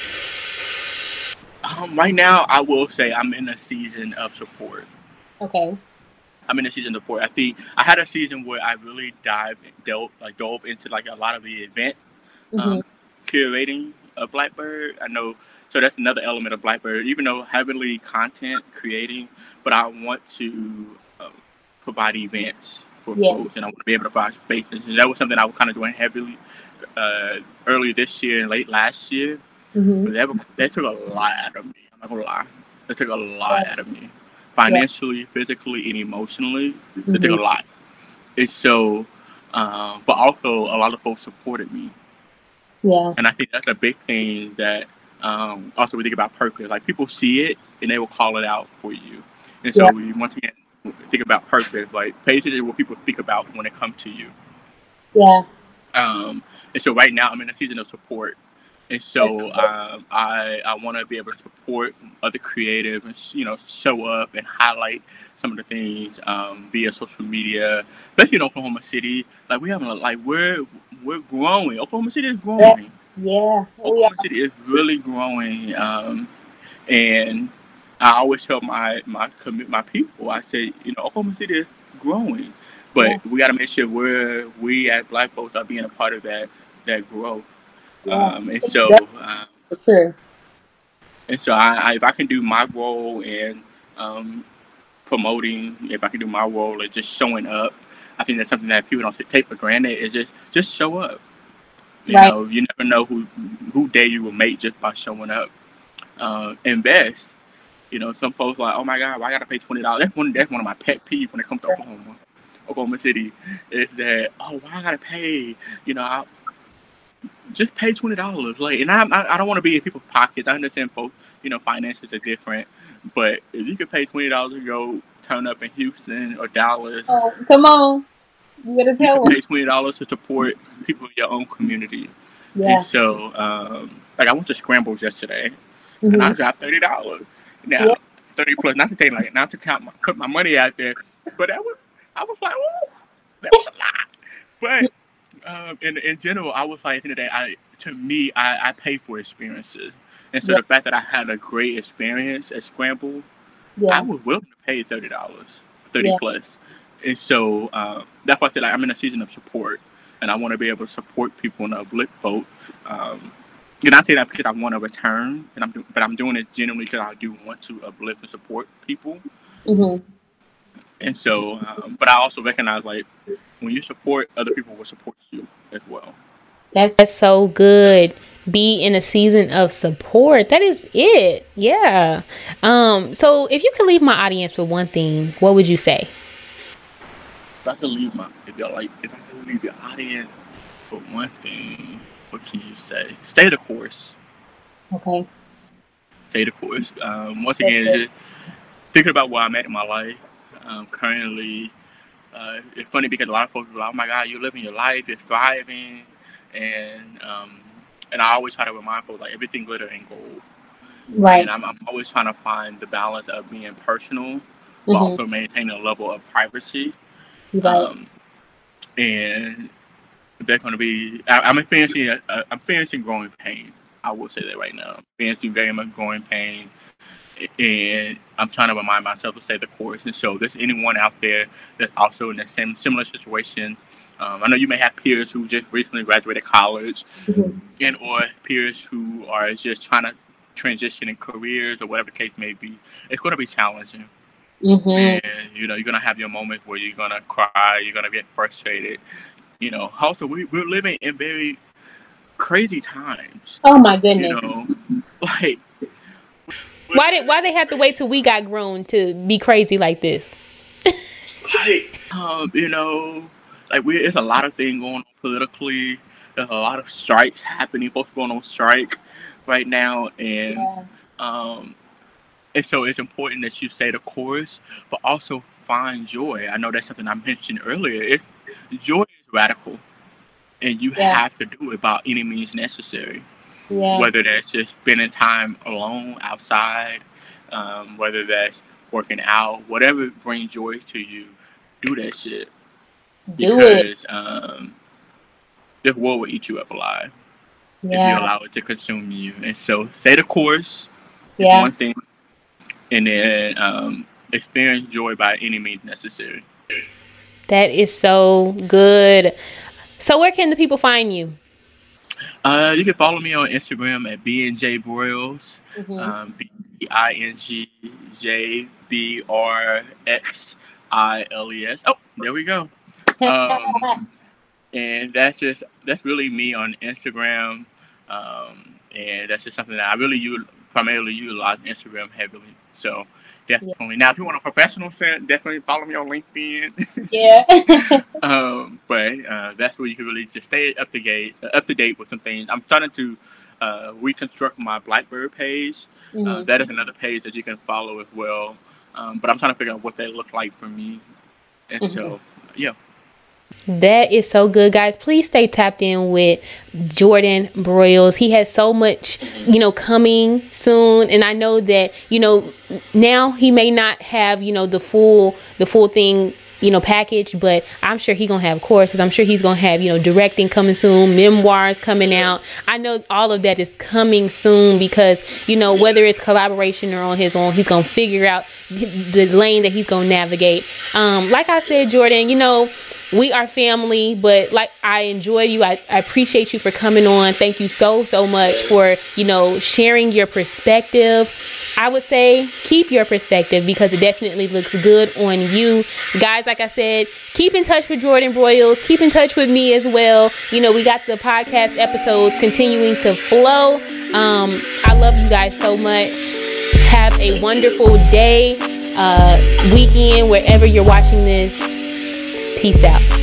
A: Um, right now, I will say I'm in a season of support.
B: Okay.
A: I'm in a season of support. I think I had a season where I really dived, delved, like dove into like a lot of the event um,
B: Mm-hmm.
A: curating of Blackbird. I know, so that's another element of Blackbird. Even though heavily content creating, but I want to um, provide events for
B: Yeah.
A: folks, and I want to be able to provide spaces. And that was something I was kind of doing heavily uh, early this year and late last year.
B: Mm-hmm.
A: But that, was- that took a lot out of me. I'm not gonna lie. That took a lot out of me. Financially, physically, and emotionally. It took a lot. It's so, um, but also a lot of folks supported me.
B: Yeah.
A: And I think that's a big thing that um, also we think about purpose. Like people see it and they will call it out for you. And so
B: Yeah.
A: we once again think about purpose. Like pay attention to what people think about when it comes to you.
B: Yeah.
A: Um, and so right now I'm in a season of support. And so um, I I want to be able to support other creative and you know show up and highlight some of the things um, via social media, especially in Oklahoma City. Like we have a- like we're we're growing. Oklahoma City is growing.
B: Yeah. We are.
A: Oklahoma City is really growing, um, and I always tell my my commu- my people. I say you know Oklahoma City is growing, but
B: Yeah.
A: we got to make sure we're we as Black folks are being a part of that that growth.
B: Yeah.
A: Um, and so, um,
B: For sure.
A: and so, I, I, if I can do my role in um, promoting, if I can do my role in just showing up, I think that's something that people don't take for granted. Is just just show up. You
B: Right.
A: know, you never know who who day you will make just by showing up. Uh, invest. You know, some folks like, oh my God, why I gotta pay twenty dollars? That's one. That's one of my pet peeves when it comes to Oklahoma, Oklahoma City. Is that oh why I gotta pay? You know, I, just pay twenty dollars. Like, and I, I, I don't want to be in people's pockets. I understand, folks. You know, finances are different, but if you could pay twenty dollars to go turn up in Houston or Dallas,
B: Oh, come on. You better
A: you
B: tell
A: can
B: them.
A: pay twenty dollars to support people in your own community.
B: Yeah.
A: And so, um, like, I went to Scrambles yesterday,
B: Mhm.
A: and I dropped thirty dollars. Now,
B: Yeah.
A: thirty plus. Not to take like, not to count my, put my money out there, but that was, I was like, oh, that was a lot. But um, in in general, I was like, at the end of the day, I to me, I, I pay for experiences, and so
B: Yeah.
A: the fact that I had a great experience at Scramble, I
B: Yeah.
A: was willing to pay thirty dollars, thirty
B: Yeah.
A: plus, and so um, that's why I said like, I'm in a season of support, and I want to be able to support people and uplift folks. Um, and I say that because I want to return, and I'm do- but I'm doing it genuinely because I do want to uplift and support people.
B: Mhm.
A: And so, um, but I also recognize like when you support, other people will support you as well.
B: That's
C: That's so good. Be in a season of support. That is it. Yeah. Um, so if you could leave my audience with one thing, what would you say?
A: If I could leave my, if y'all like, if I could leave your audience with one thing, what can you say? Stay the course.
B: okay.
A: Stay the course. Um, once
B: That's
A: again,
B: good.
A: just thinking about where I'm at in my life. Um, currently, uh, it's funny because a lot of folks are like, "Oh my God, you're living your life, you're thriving," and um, and I always try to remind folks like everything glitter ain't gold.
B: Right.
A: And I'm, I'm always trying to find the balance of being personal, but
B: Mhm.
A: also maintaining a level of privacy.
B: You're right.
A: Um, and they're going to be. I, I'm experiencing. A, a, I'm experiencing growing pain. I will say that right now. I'm experiencing very much growing pain, and I'm trying to remind myself to stay the course. And so, if there's anyone out there that's also in the same similar situation, um, I know you may have peers who just recently graduated college,
B: Mhm.
A: and or peers who are just trying to transition in careers or whatever the case may be. It's going to be challenging.
B: Mm-hmm.
A: And, you know, you're going to have your moments where you're going to cry, you're going to get frustrated. You know, also, we, we're living in very crazy times.
B: Oh my
A: You
B: goodness.
A: know, like,
C: Why did why they have to wait till we got grown to be crazy like this?
A: like, um, you know, like, we, there's a lot of things going on politically. There's a lot of strikes happening. Folks going on strike right now. And,
B: Yeah.
A: um, and so it's important that you say the chorus, but also find joy. I know that's something I mentioned earlier. It, joy is radical, and you
B: Yeah.
A: have to do it by any means necessary.
B: Yeah.
A: Whether that's just spending time alone outside, um, whether that's working out, whatever brings joy to you, do that shit.
B: Do it.
A: Because um, this world will eat you up alive if you
B: Yeah.
A: allow it to consume you. And so say the chorus is
B: Yeah.
A: one thing, and then um, experience joy by any means necessary.
C: That is so good. So where can the people find you?
A: Uh, you can follow me on Instagram at B N J Broyles,
B: Mhm.
A: um, B I N G J B R X I L E S. Oh, there we go. Um, and that's just that's really me on Instagram, um, and that's just something that I really use primarily utilize Instagram heavily. So definitely. Now, if you want a professional sense, definitely follow me on LinkedIn.
B: Yeah.
A: um, but uh, that's where you can really just stay up to date, uh, up to date with some things. I'm starting to uh, reconstruct my Blackbird page. Uh,
B: Mhm.
A: that is another page that you can follow as well. Um, but I'm trying to figure out what they look like for me. And so, yeah.
C: That is so good, guys. Please stay tapped in with Jordan Broyles. He has so much, you know, coming soon, and I know that, you know, now he may not have, you know, the full, the full thing, you know, package, but I'm sure he's gonna have courses. I'm sure he's gonna have, you know, directing coming soon, memoirs coming out. I know all of that is coming soon because, you know, whether it's collaboration or on his own, he's gonna figure out the lane that he's gonna navigate. Um, like I said, Jordan, you know, we are family, but like I enjoy you. I, I appreciate you for coming on. Thank you so, so much for, you know, sharing your perspective. I would say keep your perspective because it definitely looks good on you. Guys, like I said, keep in touch with Jordan Broyles. Keep in touch with me as well. You know, we got the podcast episodes continuing to flow. Um, I love you guys so much. Have a wonderful day, uh, weekend, wherever you're watching this. Peace out.